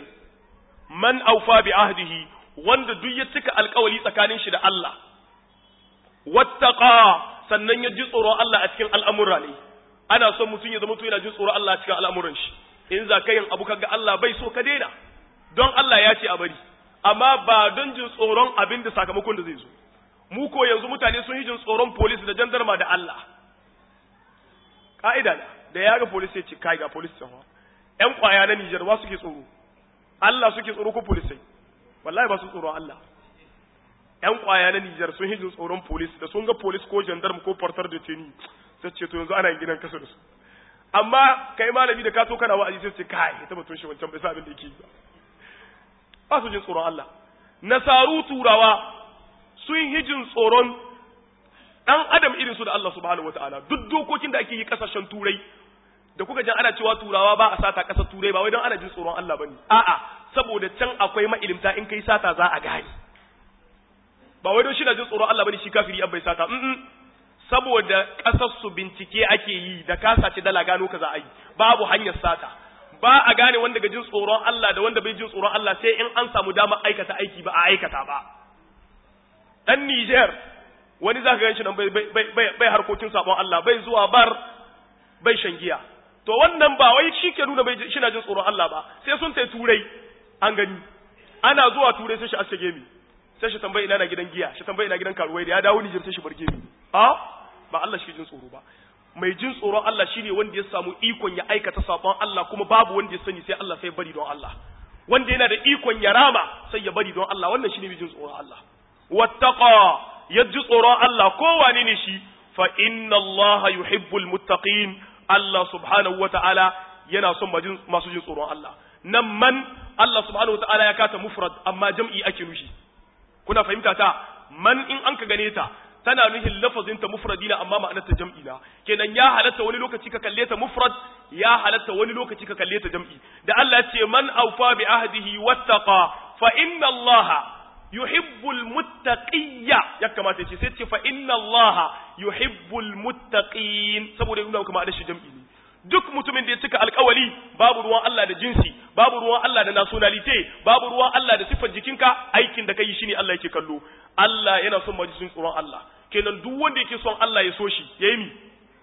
man aufa bi ahdihi wanda duk ya cika alƙawari tsakanin shi da Allah wattaqa sannan ya ji tsoron Allah a cikin al'amura ne ana son mutum ya zama to yana jin tsoron Allah a cikin al'amuran shi in za ka yin abu kaga Allah bai so ka daina don Allah ya ce a bari amma ba don jin tsoron abin da sakamakon da zai zo mu ko yanzu mutane sun yi jin tsoron police da jandarma da Allah ka'ida da ya ga police ya ce kai ga police tsawa ƴan kwaya na Niger ba suke tsoro Allah suke tsoro ko police wallahi ba su tsoron Allah ƴan kwaya na Niger sun yi jin tsoron police da sun ga police ko gendarme ko portar de tenue sai ce to yanzu ana yin gidan kasa da su amma kai malami da ka to kana wa'azi sai ce kai ita batun shi wancan bai sa abin da yake ba su jin tsoron Allah nasaru turawa sun yi jin tsoron dan adam irin su da Allah subhanahu wataala duk dokokin da ake yi kasashen turai da kuka ji ana cewa turawa ba a sata kasar turai ba wai don ana jin tsoron Allah bane a'a saboda can akwai mailimta in kai sata za a gane ba wai don shi da jin tsoron Allah bane shi kafiri an bai sata saboda kasar su bincike ake yi da ka sace dala gano ka za a yi babu hanyar sata ba a gane wanda ga jin tsoron Allah da wanda bai jin tsoron Allah sai in an samu damar aikata aiki ba a aikata ba dan Niger wani zaka ganshi nan bai harkokin sabon Allah bai zuwa bar bai shangiya to wannan ba wai shike nuna bai shi na jin tsoron Allah ba sai sun tai turai an gani ana zuwa turai sai shi asage mi sai shi tambayi ina na gidan giya shi tambayi ina gidan karuwai da ya dawo Niger sai shi barge mi ba Allah shi jin tsoro ba mai jin tsoron Allah shine wanda ya samu ikon ya aikata sabon Allah kuma babu wanda ya sani sai Allah sai bari don Allah wanda yana da ikon ya rama sai ya bari don Allah wannan shine mai jin tsoron Allah wattaqa yaji tsoron Allah kowane ne shi fa inna Allah yuhibbul muttaqin Allah subhanahu wata'ala yana son masu jin tsoron Allah nan man Allah subhanahu wata'ala ya kata mufrad amma jam'i ake nushi kuna fahimta ta man in an ka gane ta tana nuhin lafazin ta mufradina amma ma'anar ta jam'i na kenan ya halatta wani lokaci ka kalle ta mufrad ya halatta wani lokaci ka kalle ta jam'i da Allah ya ce man awfa bi ahdihi wattaqa fa inna Allah yuhibbul muttaqiyya ya kamata ce sai ce fa inna Allah yuhibbul muttaqin saboda yana kuma da shi jam'i ne duk mutumin da ya cika alƙawari babu ruwan Allah da jinsi babu ruwan Allah da nationality babu ruwan Allah da sifar jikinka aikin da kai shine Allah yake kallo Allah yana son majalisun tsoron Allah kenan duk wanda yake son Allah ya so shi yayi mi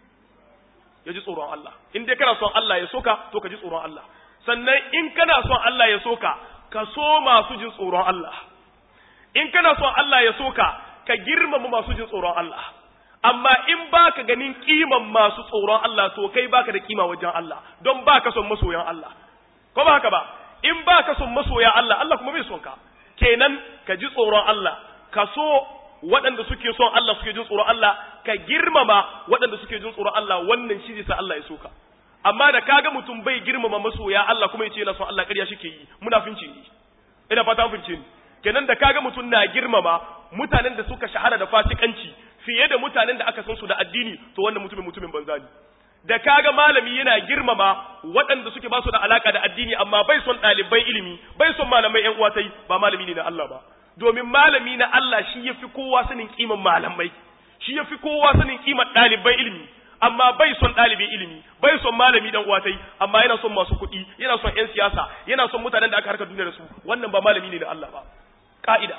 ya ji tsoron Allah in dai kana son Allah ya soka to ka ji tsoron Allah sannan in kana son Allah ya soka ka so masu jin tsoron Allah in kana son Allah ya soka ka girmama masu jin tsoron Allah amma in baka ganin kiman masu tsoron Allah to kai baka da kima wajen Allah don baka son masoyan Allah ko ba haka ba in baka son masoya Allah Allah kuma bai son ka kenan ka ji tsoron Allah ka so waɗanda suke son Allah suke jin tsoron Allah ka girmama waɗanda suke jin tsoron Allah wannan shi zai sa Allah ya soka amma da kaga mutum bai girmama masoya Allah kuma yace yana son Allah ƙarya shike yi munafinci ne ina fata mun fice kenan da kaga mutum na girmama mutanen da suka shahara da fasikanci fiye da mutanen da aka san su da addini to wannan mutumin banza ne da kaga malami yana girmama waɗanda suke ba su da alaka da addini amma bai son ɗalibai ilimi bai son malamai ƴan uwatai ba malami ne na Allah ba domin malami na Allah shi yafi kowa sanin kiman malamai shi yafi kowa sanin kiman ɗalibai ilimi amma bai son ɗalibin ilimi bai son malami dan uwatai amma yana son masu kuɗi yana son ƴan siyasa yana son mutanen da aka harka duniya da su wannan ba malami ne na Allah ba ka'ida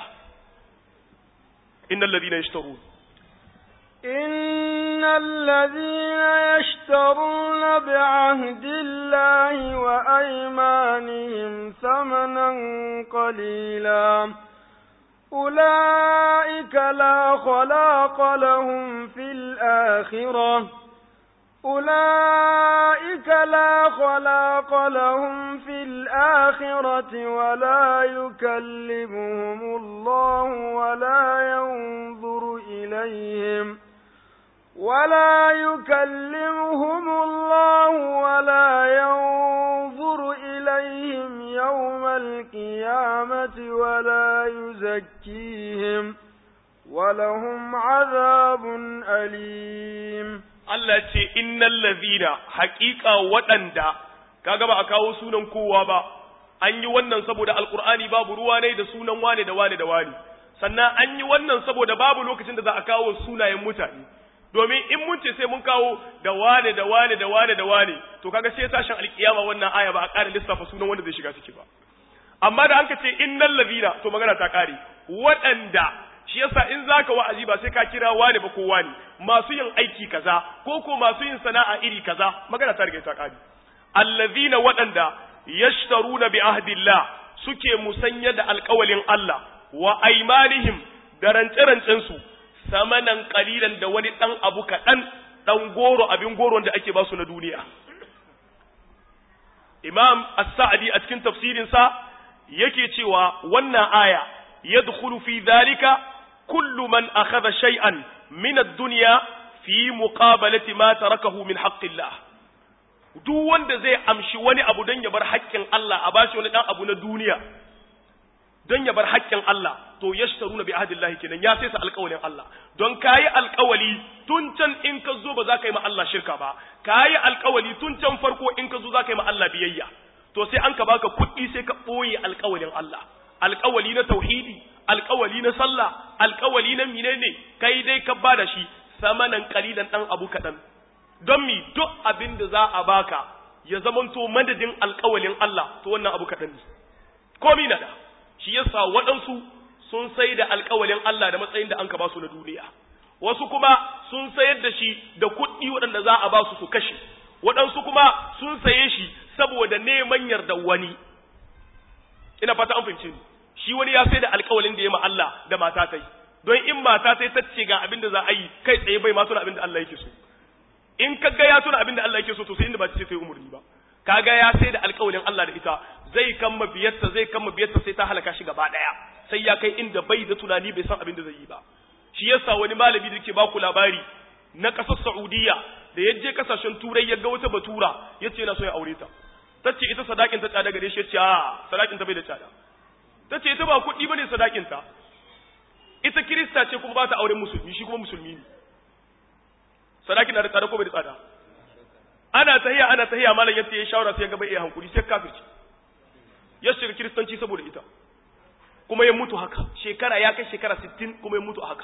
innal ladina yashtarun إن الذين يشترون بعهد الله وأيمانهم ثمنا قليلا أولئك لا خلاق لهم في الآخرة ولا يكلمهم الله ولا ينظر إليهم يوم القيامة ولا يزكيهم ولهم عذاب أليم Allah ce innal ladhina haqiqa waɗanda kaga ba a kawo sunan kowa ba an yi wannan saboda alqur'ani babu ruwa ne da sunan wane da wane da wane sannan an yi wannan saboda babu lokacin da za a kawo sunayen mutane domin in mun ce sai mun kawo da wane da wane da wane da wane to kaga sai tashin alkiyama wannan aya ba a ƙara lissafa sunan wanda zai shiga ciki ba amma da an ka ce innal ladhina to magana ta ƙare waɗanda shi yasa in zaka wa'azi ba sai ka kira wani ba ko wani, masu yin aiki kaza ko masu yin sana'a iri kaza, magana ta riga ta kadi. Allazina waɗanda yashtaruna bi ahdillah suke musanya da alƙawalin Allah wa aymanihim da rance-rancen su samanan qalilan da wani dan abu kaɗan, dan goro abin goron da ake ba su na duniya. Imam As-Sa'di a cikin tafsirin sa yake cewa wannan aya yadkhulu fi dhalika kullu man akhadha shay'an min ad-dunya fi muqabalati ma tarakahu min haqqillah. Duk wanda zai amshi wani abu don ya bar haƙƙin Allah, a bashi wani dan abu na duniya don ya bar haƙƙin Allah, to yashtaruna bi ahdillahi kenan, ya sai sa alƙawalin Allah. Don kayi alƙawali tun can in ka zo ba za ka yi ma Allah shirka ba, kayi alƙawali tun can farko in ka zo za ka yi ma Allah biyayya, to sai an ka baka kuɗi sai ka ɓoye alƙawalin Allah, alƙawali na tauhidi, alƙawali na sallah, alƙawali na menene, kai dai ka bada shi samanan qalilan dan abu kaɗan. Don mi duk abin da za a baka ya zamanto madadin alƙawalin Allah, to wannan abu kaɗan ne, komi na da. Shi yasa waɗansu sun sai da alƙawalin Allah da matsayin da an ka ba su na duniya, wasu kuma sun sayar da shi da kuɗi waɗanda za a ba su su kashe, waɗansu kuma sun saye shi saboda neman yardar wani. Ina fata an fahimce ni. Shi wani ya sai da alƙawalin da ya ma Allah da mata tai, don in mata tai ta ce ga abin da za a yi, kai tsaye bai ma tuna abin da Allah yake so. In ka ga ya tuna abin da Allah yake so, to sai inda ba ta ce ta yi umurni ba. Kaga ya sai da alƙawalin Allah da ita, zai kama biyarta sai ta halaka shi gaba daya, sai ya kai inda bai da tunani bai san abin da zai yi ba. Shi yasa wani malami da yake ba ku labari na ƙasar Saudiya da ya je kasashen Turai ya ga wata batura, yace yana so ya aure ta. Tace ita sadakin ta tsada gare shi, yace a sadakin ta bai da tsada. Tace ita ba kuɗi bane sadakin ta. Ita Kirista ce kuma ba ta auren musulmi, shi kuma musulmi ne. Sadakin na da tsada ko bai da tsada? Ana tahiya malam yace ya shawara sai ga bai iya hankuri sai kafirci. Ya shiga kiristanci saboda ita. Kuma ya mutu haka. Ya kai shekara 60 kuma ya mutu haka.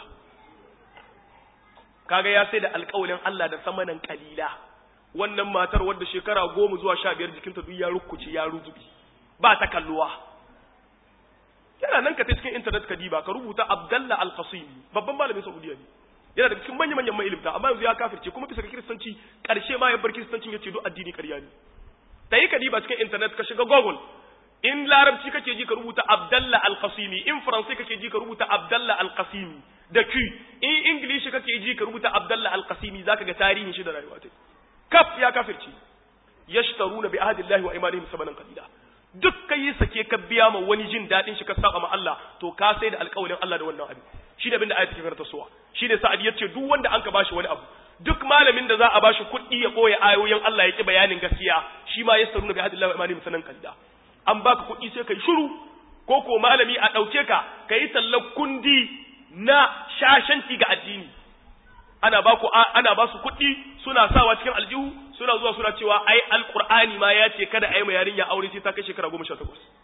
Kaga ya sai da alƙawalin Allah da samanan kalila. Wannan matar wadda shekara 10 zuwa 15 jikinta duk ya rukkuce ya ruzubi. Ba ta kalluwa. Yana nan ka ta cikin internet ka diba ka rubuta Abdullah Al-Qasimi, babban malamin Saudiya ne. Yana da cikin manyan mailimta, amma yanzu ya kafirce kuma bisa ga kiristanci, karshe ma ya bar kiristancin yace duk addini ƙarya ne. Tayi ka diba cikin internet ka shiga Google, in larabci kake ji ka rubuta Abdullah Al-Qasimi, in faransai kake ji ka rubuta Abdullah Al-Qasimi da Q, in English kake ji ka rubuta Abdullah Al-Qasimi, zaka ga tarihin shi da rayuwa ta. Kaf ya kafirce. Yashtaruna bi ahdillahi wa imanihim samanan qalila. Duk kai sake ka biya ma wani jin dadin shi ka saba ma Allah, to ka sai da alƙawarin Allah da wannan abin. Shi da abinda ayatu ke karanta suwa. Shi ne Sa'ad yace duk wanda an ka bashi wani abu, duk malamin da za a bashi kuɗi ya koya ayoyin Allah ya ki bayanin gaskiya, shi ma yastaruna bi ahdillahi wa imanihim samanan qalila. An baka kuɗi sai kai shiru, ko malami a ɗauke ka kai tallar kundi na shashanci ga addini. Ana ba su kuɗi suna sawa cikin aljihu, suna zuwa suna cewa ai alqur'ani ma ya ce kada ai ma yarinya aure sai ta kai shekara 18.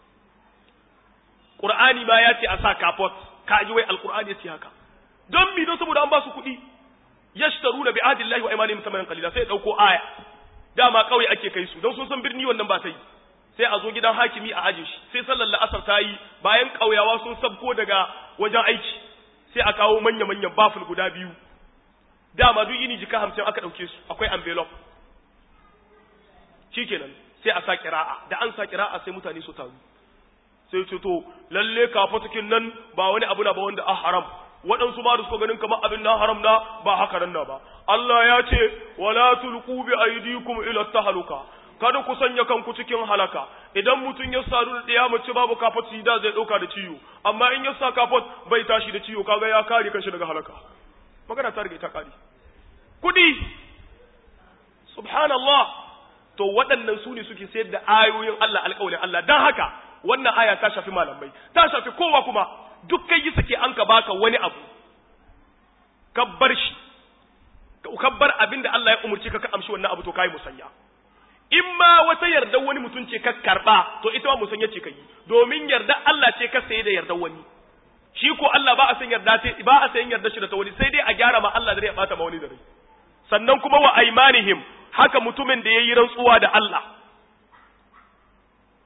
Qur'ani ma ya ce a sa kafot, ka ji wai alqur'ani ya ce haka. Don mi don saboda an ba su kuɗi. Yashtaruna bi ahdillahi wa imanihim thamanan qalila, sai dauko aya. Dama kauye ake kai su, don sun san birni wannan ba ta yi. Sai a zo gidan hakimi a aje shi, sai sallar la'asar ta yi, bayan kauyawa sun sabko daga wajen aiki, sai a kawo manya-manyan baful guda biyu. Dama duk yini jika 50 aka dauke su, akwai envelope. Shikenan sai a sa qira'a, da an sa qira'a sai mutane su taru. Sai ce to lalle kafatukin nan ba wani abu na ba wanda a haram. Waɗansu ma da suka ganin kamar abin na haram na ba haka nan na ba. Allah ya ce wala tulqu bi aydikum ila tahluka. Kada ku sanya kanku cikin halaka. Idan mutun ya sadu da ɗaya mace babu kafat da zai dauka da ciwo, amma in ya sa kafat bai tashi da ciwo, kaga ya kare kanshi daga halaka. Magana ta riga ta kare. Kudi subhanallah, to waɗannan su ne suke sayar da ayoyin Allah, alƙawarin Allah. Dan haka wannan aya ta shafi malamai, ta shafi kowa kuma. Duk kai yi sake an ka baka wani abu, kabbar shi, kabbar abin da Allah ya umurci ka amshi wannan abu, to kai musanya. In ma wata yarda wani mutum ce ka karba, to ita ma musanya ce kai, domin yarda Allah ce ka saye da yarda wani. Shi ko Allah ba a san yarda ba a san yarda shi da ta wani, sai dai a gyara ma Allah da ya bata ma wani da rai. Sannan kuma wa aymanihim, haka mutumin da yayi rantsuwa da Allah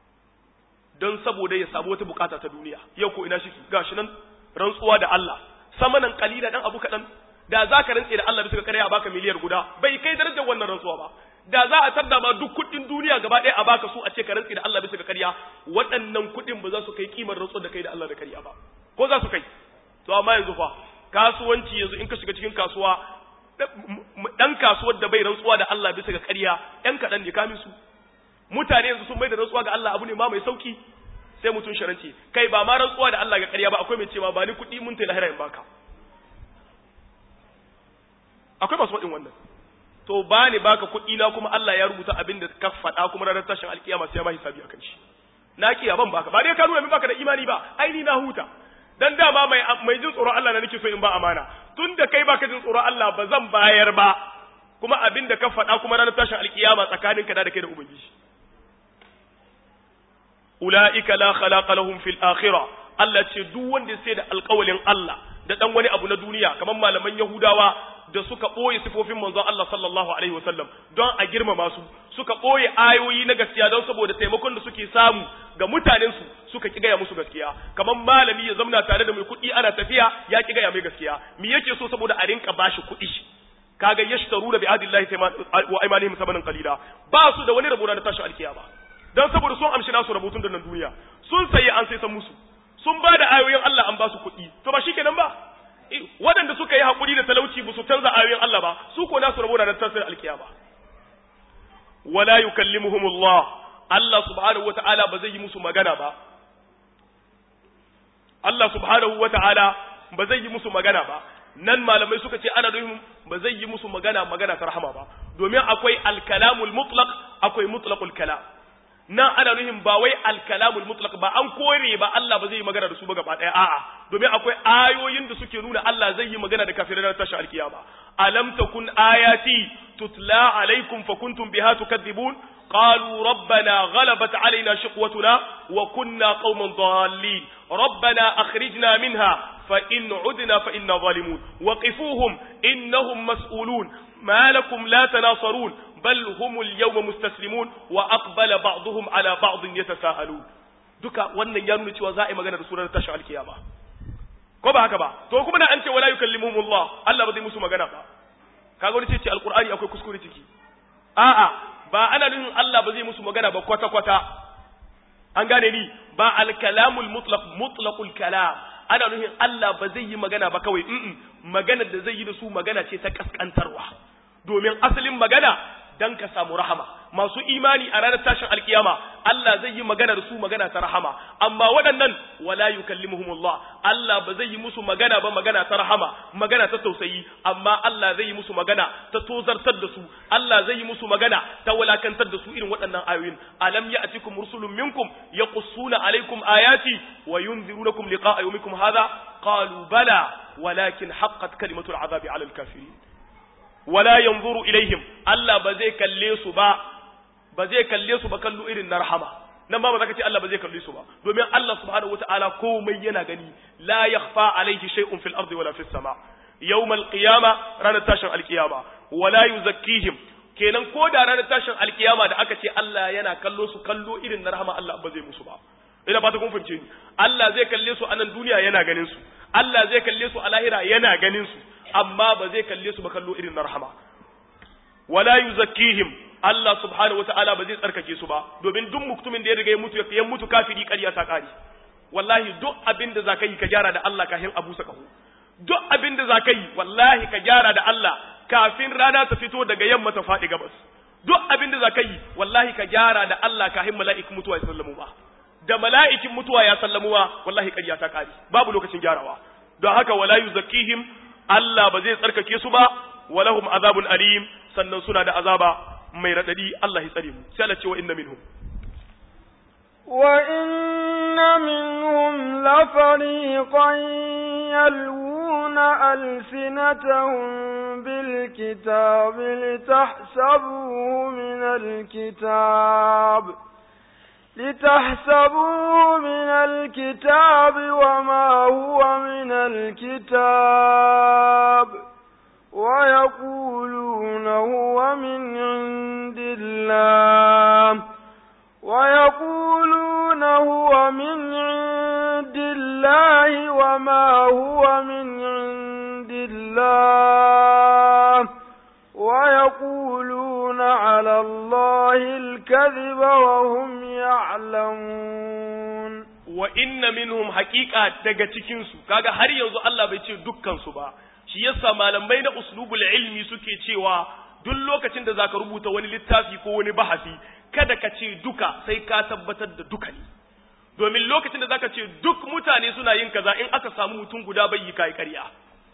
don saboda ya samu wata bukata ta duniya. Yau ko ina shi gashi nan rantsuwa da Allah samanan qalila dan abu kadan da zaka rantse da Allah bisa ga ƙarya a baka miliyar guda bai kai darajar wannan rantsuwa ba da za a tarda ma duk kuɗin duniya gaba ɗaya a baka su a ce ka rantse da Allah bisa ga ƙarya waɗannan kuɗin ba za su kai kimar rantsuwa da kai da Allah da ƙarya ba ko za su kai to amma yanzu fa kasuwanci yanzu in ka shiga cikin kasuwa dan kasuwar da bai rantsuwa da Allah bisa ga ƙarya ɗan kaɗan ne kamin su mutane yanzu sun bai da rantsuwa ga Allah abu ne ma mai sauki sai mutum sharanci kai ba ma rantsuwa da Allah ga ƙarya ba akwai mai cewa ba ni kuɗi mun tai lahira in baka akwai masu waɗin wannan to ba ni baka kuɗi na kuma Allah ya rubuta abin da ka faɗa kuma ranar tashin alkiyama sai ya ma hisabi akan shi na kiya ban baka ba dai ka nuna min baka da imani ba ai ni na huta dan dama mai jin tsoron Allah na nake so in ba amana tunda kai baka jin tsoron Allah ba zan bayar ba kuma abin da ka faɗa kuma ranar tashin alkiyama tsakaninka da kai da ubangiji ulaika la khalaqa lahum fil akhirah Allah ce duk wanda sai da alƙawalin Allah da dan wani abu na duniya kamar malaman Yahudawa da suka ɓoye sifofin manzon Allah sallallahu alaihi wasallam don a girmama su suka ɓoye ayoyi na gaskiya don saboda taimakon da suke samu ga mutanensu suka ki gaya musu gaskiya kamar malami ya zamna tare da mai kuɗi ana tafiya ya ki gaya mai gaskiya me yake so saboda a rinka bashi kuɗi kaga yashtaruna bi adillahi wa aymanihim samanan qalila ba su da wani rabo na tashi alkiyama don saboda sun amshi nasu rabutun da nan duniya sun sayi an sai san musu sun ba da ayoyin Allah an ba su kuɗi to ba shikenan ba waɗanda suka yi haƙuri da talauci ba su canza ayoyin Allah ba su ko nasu rabo da tasir alkiyama wala yukallimuhumullah Allah subhanahu wata'ala ba zai yi musu magana ba Allah subhanahu wata'ala ba zai yi musu magana ba nan malamai suka ce ana nufin ba zai yi musu magana ta rahama ba domin akwai alkalamul mutlaq akwai mutlaqul kalam nan ana nuhin ba wai alkalamul mutlaq ba an kore ba Allah ba zai yi magana da su ba gaba daya a'a domin akwai ayoyin da suke nuna Allah zai yi magana da kafirai na tashi alkiyama alam takun ayati tutla alaikum fakuntum biha tukadzibun qalu rabbana ghalabat alaina shiqwatuna wa kunna qauman dallin rabbana akhrijna minha fa in udna fa inna zalimun waqifuhum innahum mas'ulun ma lakum la tanasarun بل هم اليوم مستسلمون واقبل بعضهم على بعض يتساءلون duka wannan ya nuna cewa za a yi magana da surar tashi alkiyama ko ba haka ba to kuma na an ce wala yukallimuhumullah Allah ba zai musu magana ba kaga wani ce alqur'ani akwai kuskure ciki a'a ba ana nufin Allah ba zai musu magana ba kwata kwata an gane ni ba alkalamul mutlaqul kalam ana nufin Allah ba zai yi magana ba kawai maganar da zai yi da su magana ce ta kaskantarwa domin asalin magana dan ka samu rahama masu imani a ranar tashin alkiyama Allah zai yi magana da su magana ta rahama amma waɗannan wala yukallimuhumullah Allah ba zai yi musu magana ba magana ta rahama magana ta tausayi amma Allah zai yi musu magana ta tozartar da su Allah zai yi musu magana ta walakantar da su irin waɗannan ayoyin alam ya'tikum rusulun minkum yaqussuna alaykum ayati wa yunzirunakum liqa'a yawmikum hadha qalu bala walakin haqqat kalimatul azabi 'ala al-kafirin wala yanzuru ilaihim Allah ba zai kalle su ba kallo irin na rahama nan ba za ka ce Allah ba zai kalle su ba domin Allah subhanahu wataala komai yana gani la yakhfa alaihi shay'un fil ardi wala fis sama yawmal qiyama ranar tashin alqiyama wala yuzakkihim kenan ko da ranar tashin alqiyama da aka ce Allah yana kallo su kallo irin na rahama Allah ba zai musu ba ina ba ta kun fahimce ni Allah zai kalle su a nan duniya yana ganin su Allah zai kalle su a lahira yana ganin su amma ba zai kalle su ba kallo irin na rahama wala yuzakkihim Allah subhanahu wataala ba zai tsarkake su ba domin duk mutumin da ya riga ya mutu kafiri ƙarya ta ƙari wallahi duk abin da zaka yi ka gyara da Allah kafin abu sa kahu duk abin da zaka yi wallahi ka gyara da Allah kafin rana ta fito daga yamma ta faɗi gabas duk abin da zaka yi wallahi ka gyara da Allah kafin mala'ikin mutuwa ya sallamu ba da mala'ikin mutuwa ya sallamu ba wallahi ƙarya ta ƙari babu lokacin gyarawa don haka wala yuzakkihim Allah ba zai tsarkake su ba walahum azabun alim sannan suna da azaba mai radadi Allah ya tsare mu sai Allah ce wa inna minhum la fariqan yalwuna alsinatahum bil kitabi litahsabuhu min al kitab لتحسبوه من الكتاب وما هو من الكتاب ويقولون هو من عند الله وما هو من عند الله ويقولون على الله الكذب وهم يعلمون وإن منهم حقيقة daga cikin su kaga har yanzu Allah bai ce dukkan su ba shi yasa malamai na uslubul ilmi suke cewa duk lokacin da zaka rubuta wani littafi ko wani bahasi kada ka ce duka sai ka tabbatar da duka ne domin lokacin da zaka ce duk mutane suna yin kaza in aka samu mutum guda bai yi kai ƙarya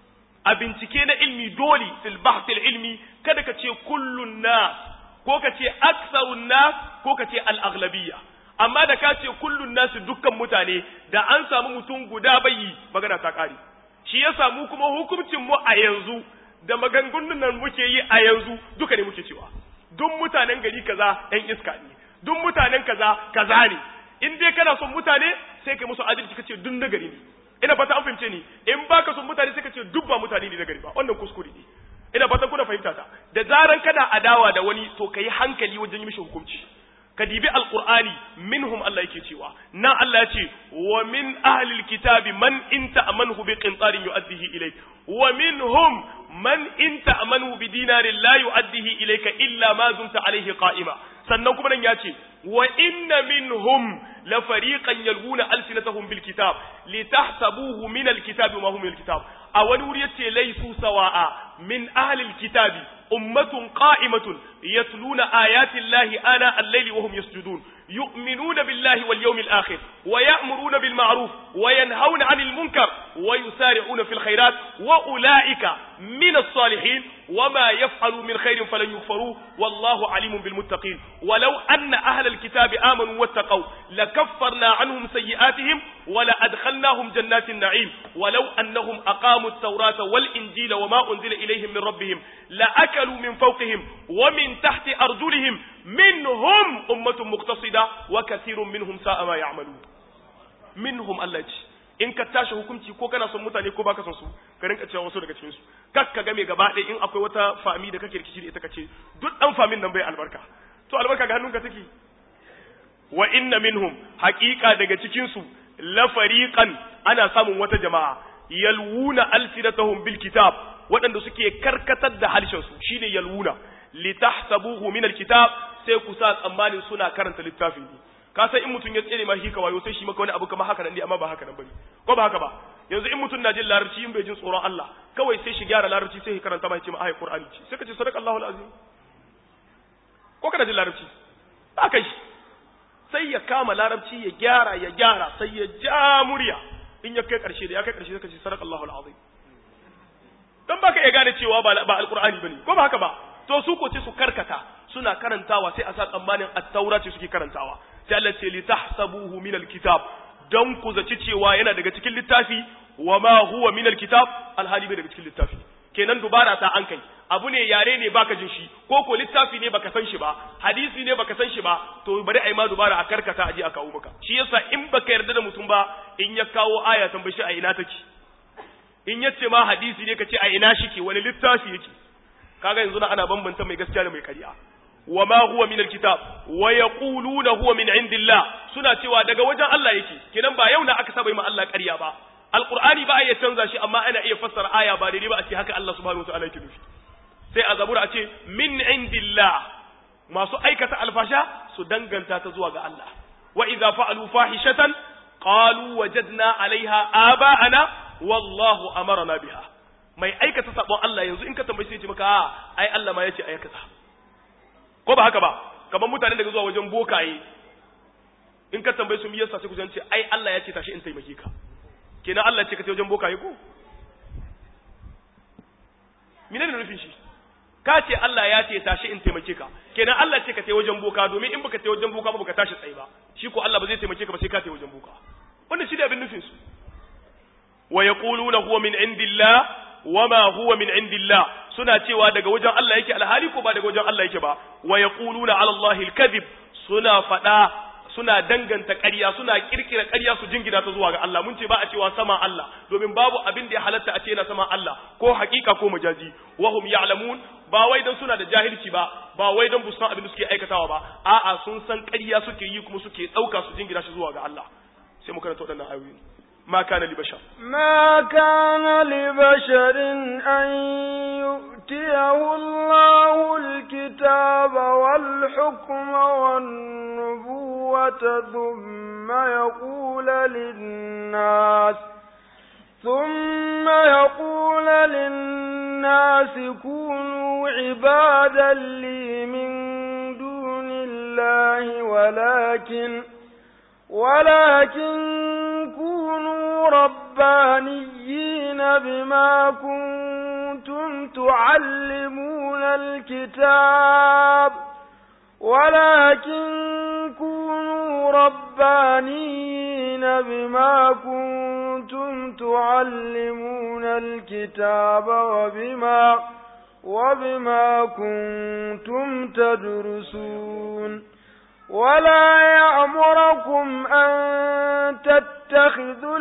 a bincike na ilmi dole fil bahth ilmi kada ka ce kullun nas ko ka ce aksarun nas ko ka ce al aghlabiyya amma da ka ce kullun nas dukkan mutane da an samu mutum guda bai yi magana ta kare shi ya samu kuma hukuncin mu a yanzu da maganganun nan muke yi a yanzu duka ne muke cewa duk mutanen gari kaza ɗan iska ne duk mutanen kaza kaza ne in dai kana son mutane sai kai musu adalci kace duk na gari ne ina fata an fahimce ni in baka son mutane sai kace duk ba mutane ne na gari ba wannan kuskure ne ina fata kuna fahimta ta da zaran kana adawa da wani to kai hankali wajen yi mishi hukunci ka dibi alqur'ani minhum Allah yake cewa na Allah ce wa min ahlil kitabi man in ta'manhu bi qintarin yu'addihi ilayk wa minhum man in ta'manhu bi dinarin la yu'addihi ilayka illa ma dumta alayhi qa'ima sannan kuma nan yace wa inna minhum la fariqan yalguna alsinatahum bil kitab litahsabuhu min al kitabi wa ma hum min al kitab a wani wuri yace laysu sawa'a min ahli al kitabi ummatun qa'imatun yatluna ayati llahi ana al-layli wa hum yasjudun yu'minuna billahi wal yawmil akhir wa ya'muruna bil ma'ruf wa yanhauna 'anil munkar wa yusari'una fil khairat wa ulaika min as-salihin وما يفعلوا من خير فلن يغفروه والله عليم بالمتقين ولو أن أهل الكتاب آمنوا واتقوا لكفرنا عنهم سيئاتهم ولأدخلناهم جنات النعيم ولو أنهم أقاموا التوراة والإنجيل وما أنزل إليهم من ربهم لأكلوا من فوقهم ومن تحت أرجلهم منهم أمة مقتصدة وكثير منهم ساء ما يعملون منهم التي in ka tashi hukunci ko kana son mutane ko baka son su ka rinka cewa wasu daga cikin su kakka game gaba ɗaya in akwai wata fami da kake rikici da ita kace duk dan famin nan bai albarka to albarka ga hannunka take wa inna minhum haqiqa daga cikin su la fariqan ana samun wata jama'a yalwuna alsinatahum bil kitab waɗanda suke karkatar da harshen su shine yalwuna litahsabuhu min alkitab sai ku sa tsammanin suna karanta littafi ne ka san in mutum ya tsere ma shi ka wayo sai shi maka wani abu kamar haka nan ne amma ba haka nan bane ko ba haka ba yanzu in mutum na jin larabci in bai jin tsoron Allah kawai sai shi gyara larabci sai ya karanta ma ya ce ma ayat Qur'ani ce sai ka ce sadaqallahu alazim ko kana jin larabci ba kai sai ya kama larabci ya gyara sai ya ja murya in ya kai karshe da ya kai karshe sai ka ce sadaqallahu alazim dan baka iya gane cewa ba alqur'ani bane ko ba haka ba to su ko ce su karkata suna karantawa sai a sa tsammanin at-taura ce suke karantawa sai Allah ce li tahsabuhu min al-kitab dan ku zaci cewa yana daga cikin littafi wa ma huwa min al-kitab alhali bai daga cikin littafi kenan dubara ta an kai abu ne yare ne baka jin shi ko littafi ne baka san shi ba hadisi ne baka san shi ba to bari ai ma dubara a karkata aje a kawo maka shi yasa in baka yarda da mutum ba in ya kawo aya tambayi shi a ina take in yace ma hadisi ne kace a ina shike wani littafi yake kaga yanzu ana bambanta mai gaskiya da mai kariya wama huwa min alkitab wa yaquluna huwa min indillah suna cewa daga wajen Allah yake kenan ba yau na aka saba ma Allah ƙarya ba alqur'ani ba ya canza shi amma ana iya fassara aya ba daidai ba a ce haka Allah subhanahu wataala yake nufi sai a zabura a ce min indillah masu aikata alfasha su danganta ta zuwa ga Allah wa idza fa'alu fahishatan qalu wajadna 'alayha aba'ana wallahu amarna biha mai aikata sabon Allah yanzu in ka tambaye sai ya ce maka ai Allah ma yace aikata ko ba haka ba kamar mutane daga zuwa wajen bokaye in ka tambaye su me yasa sai ku ce ai Allah ya ce tashi in taimake ka kenan Allah ya ce ka tafi wajen bokaye ko menene nufin shi ka ce Allah ya ce tashi in taimake ka kenan Allah ya ce ka tafi wajen boka domin in baka tafi wajen boka ba baka tashi tsaye ba shi ko Allah ba zai taimake ka ba sai ka tafi wajen boka wannan shi ne abin nufin su wa yaquluna huwa min indillah wama huwa min indillah suna cewa daga wajen Allah yake alhali ko ba daga wajen Allah yake ba wa yaquluna ala Allahi alkadhib suna fada suna danganta ƙarya suna kirkira ƙarya su jingina ta zuwa ga Allah mun ce ba a cewa sama Allah domin babu abin da ya halatta a ce na sama Allah ko hakika ko majazi wa hum ya'lamun ba wai dan suna da jahilci ba ba wai dan busan abin da suke aikatawa ba a'a sun san ƙarya suke yi kuma suke dauka su jingina shi zuwa ga Allah sai mu karanta wadannan ayoyi ma kana li bashar ما كان لبشر أن يؤتيه الله الكتاب والحكم والنبوة ثم يقول للناس كونوا عبادا لي من دون الله ولكن كونوا ربانيين بما كنتم تعلمون الكتاب وبما كنتم تدرسون ولا يأمركم أن تتخذوا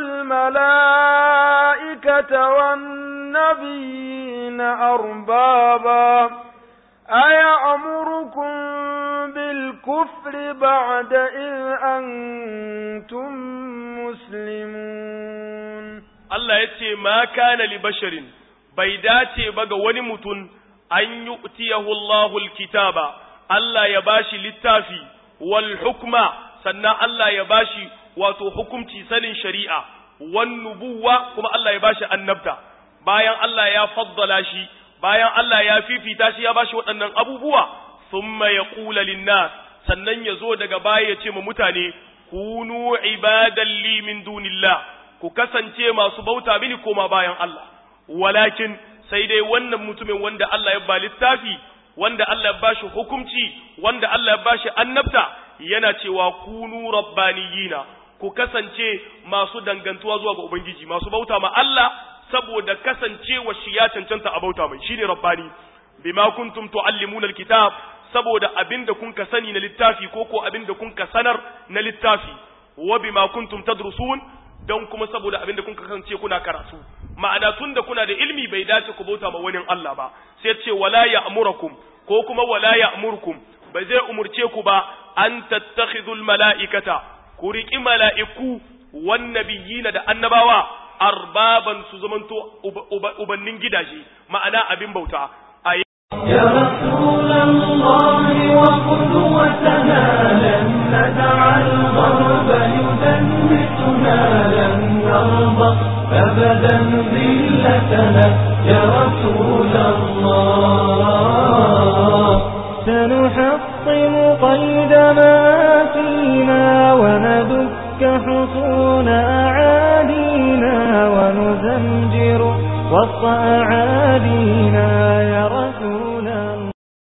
الملائكة والنبيين أربابا أيأمركم بالكفر بعد إذ أنتم مسلمون Allah ya ce ma kana li basharin bai dace ba ga wani mutum an yu'tiyahu Allahul kitaba Allah ya bashi littafi wal hukma sannan Allah ya bashi wato hukunci sanin shari'a wan nubuwa kuma Allah ya bashi annabta bayan Allah ya faddala shi bayan Allah ya fifita shi ya bashi waɗannan abubuwa thumma yaqulu lin-nas sannan yazo daga baya ya ce ma mutane kunu ibadan li min dunillah ku kasance masu bauta mini koma bayan Allah walakin sai dai wannan mutumin wanda Allah ya ba littafi wanda Allah ya bashi hukunci wanda Allah ya bashi annabta yana cewa kunu rabbaniyina ku kasance masu dangantuwa zuwa ga ubangiji masu bauta ma Allah saboda kasancewa shi ya cancanta a bauta mai shine rabbani bima kuntum tuallimuna alkitab saboda abinda kun ka sani na littafi ko abinda kun ka sanar na littafi wa bima kuntum tadrusun don kuma saboda abinda kun kasance kuna karatu ma'ana tunda kuna da ilmi bai dace ku bauta ma wani Allah ba sai ce wala ya'murukum ko kuma wala ya'murukum bai zai umurce ku ba an tattakhidul mala'ikata ku riki mala'iku wan nabiyina da annabawa arbaban su zamanto ubannin gidaje ma'ana abin bauta يا رسول الله وقدوتنا لن ندع الغرب يدنسنا لن نرضى أبدا ذلتنا يا رسول الله سنحطم قيد ما فينا وندك حصون أعادينا ونزمجر وسط أعادينا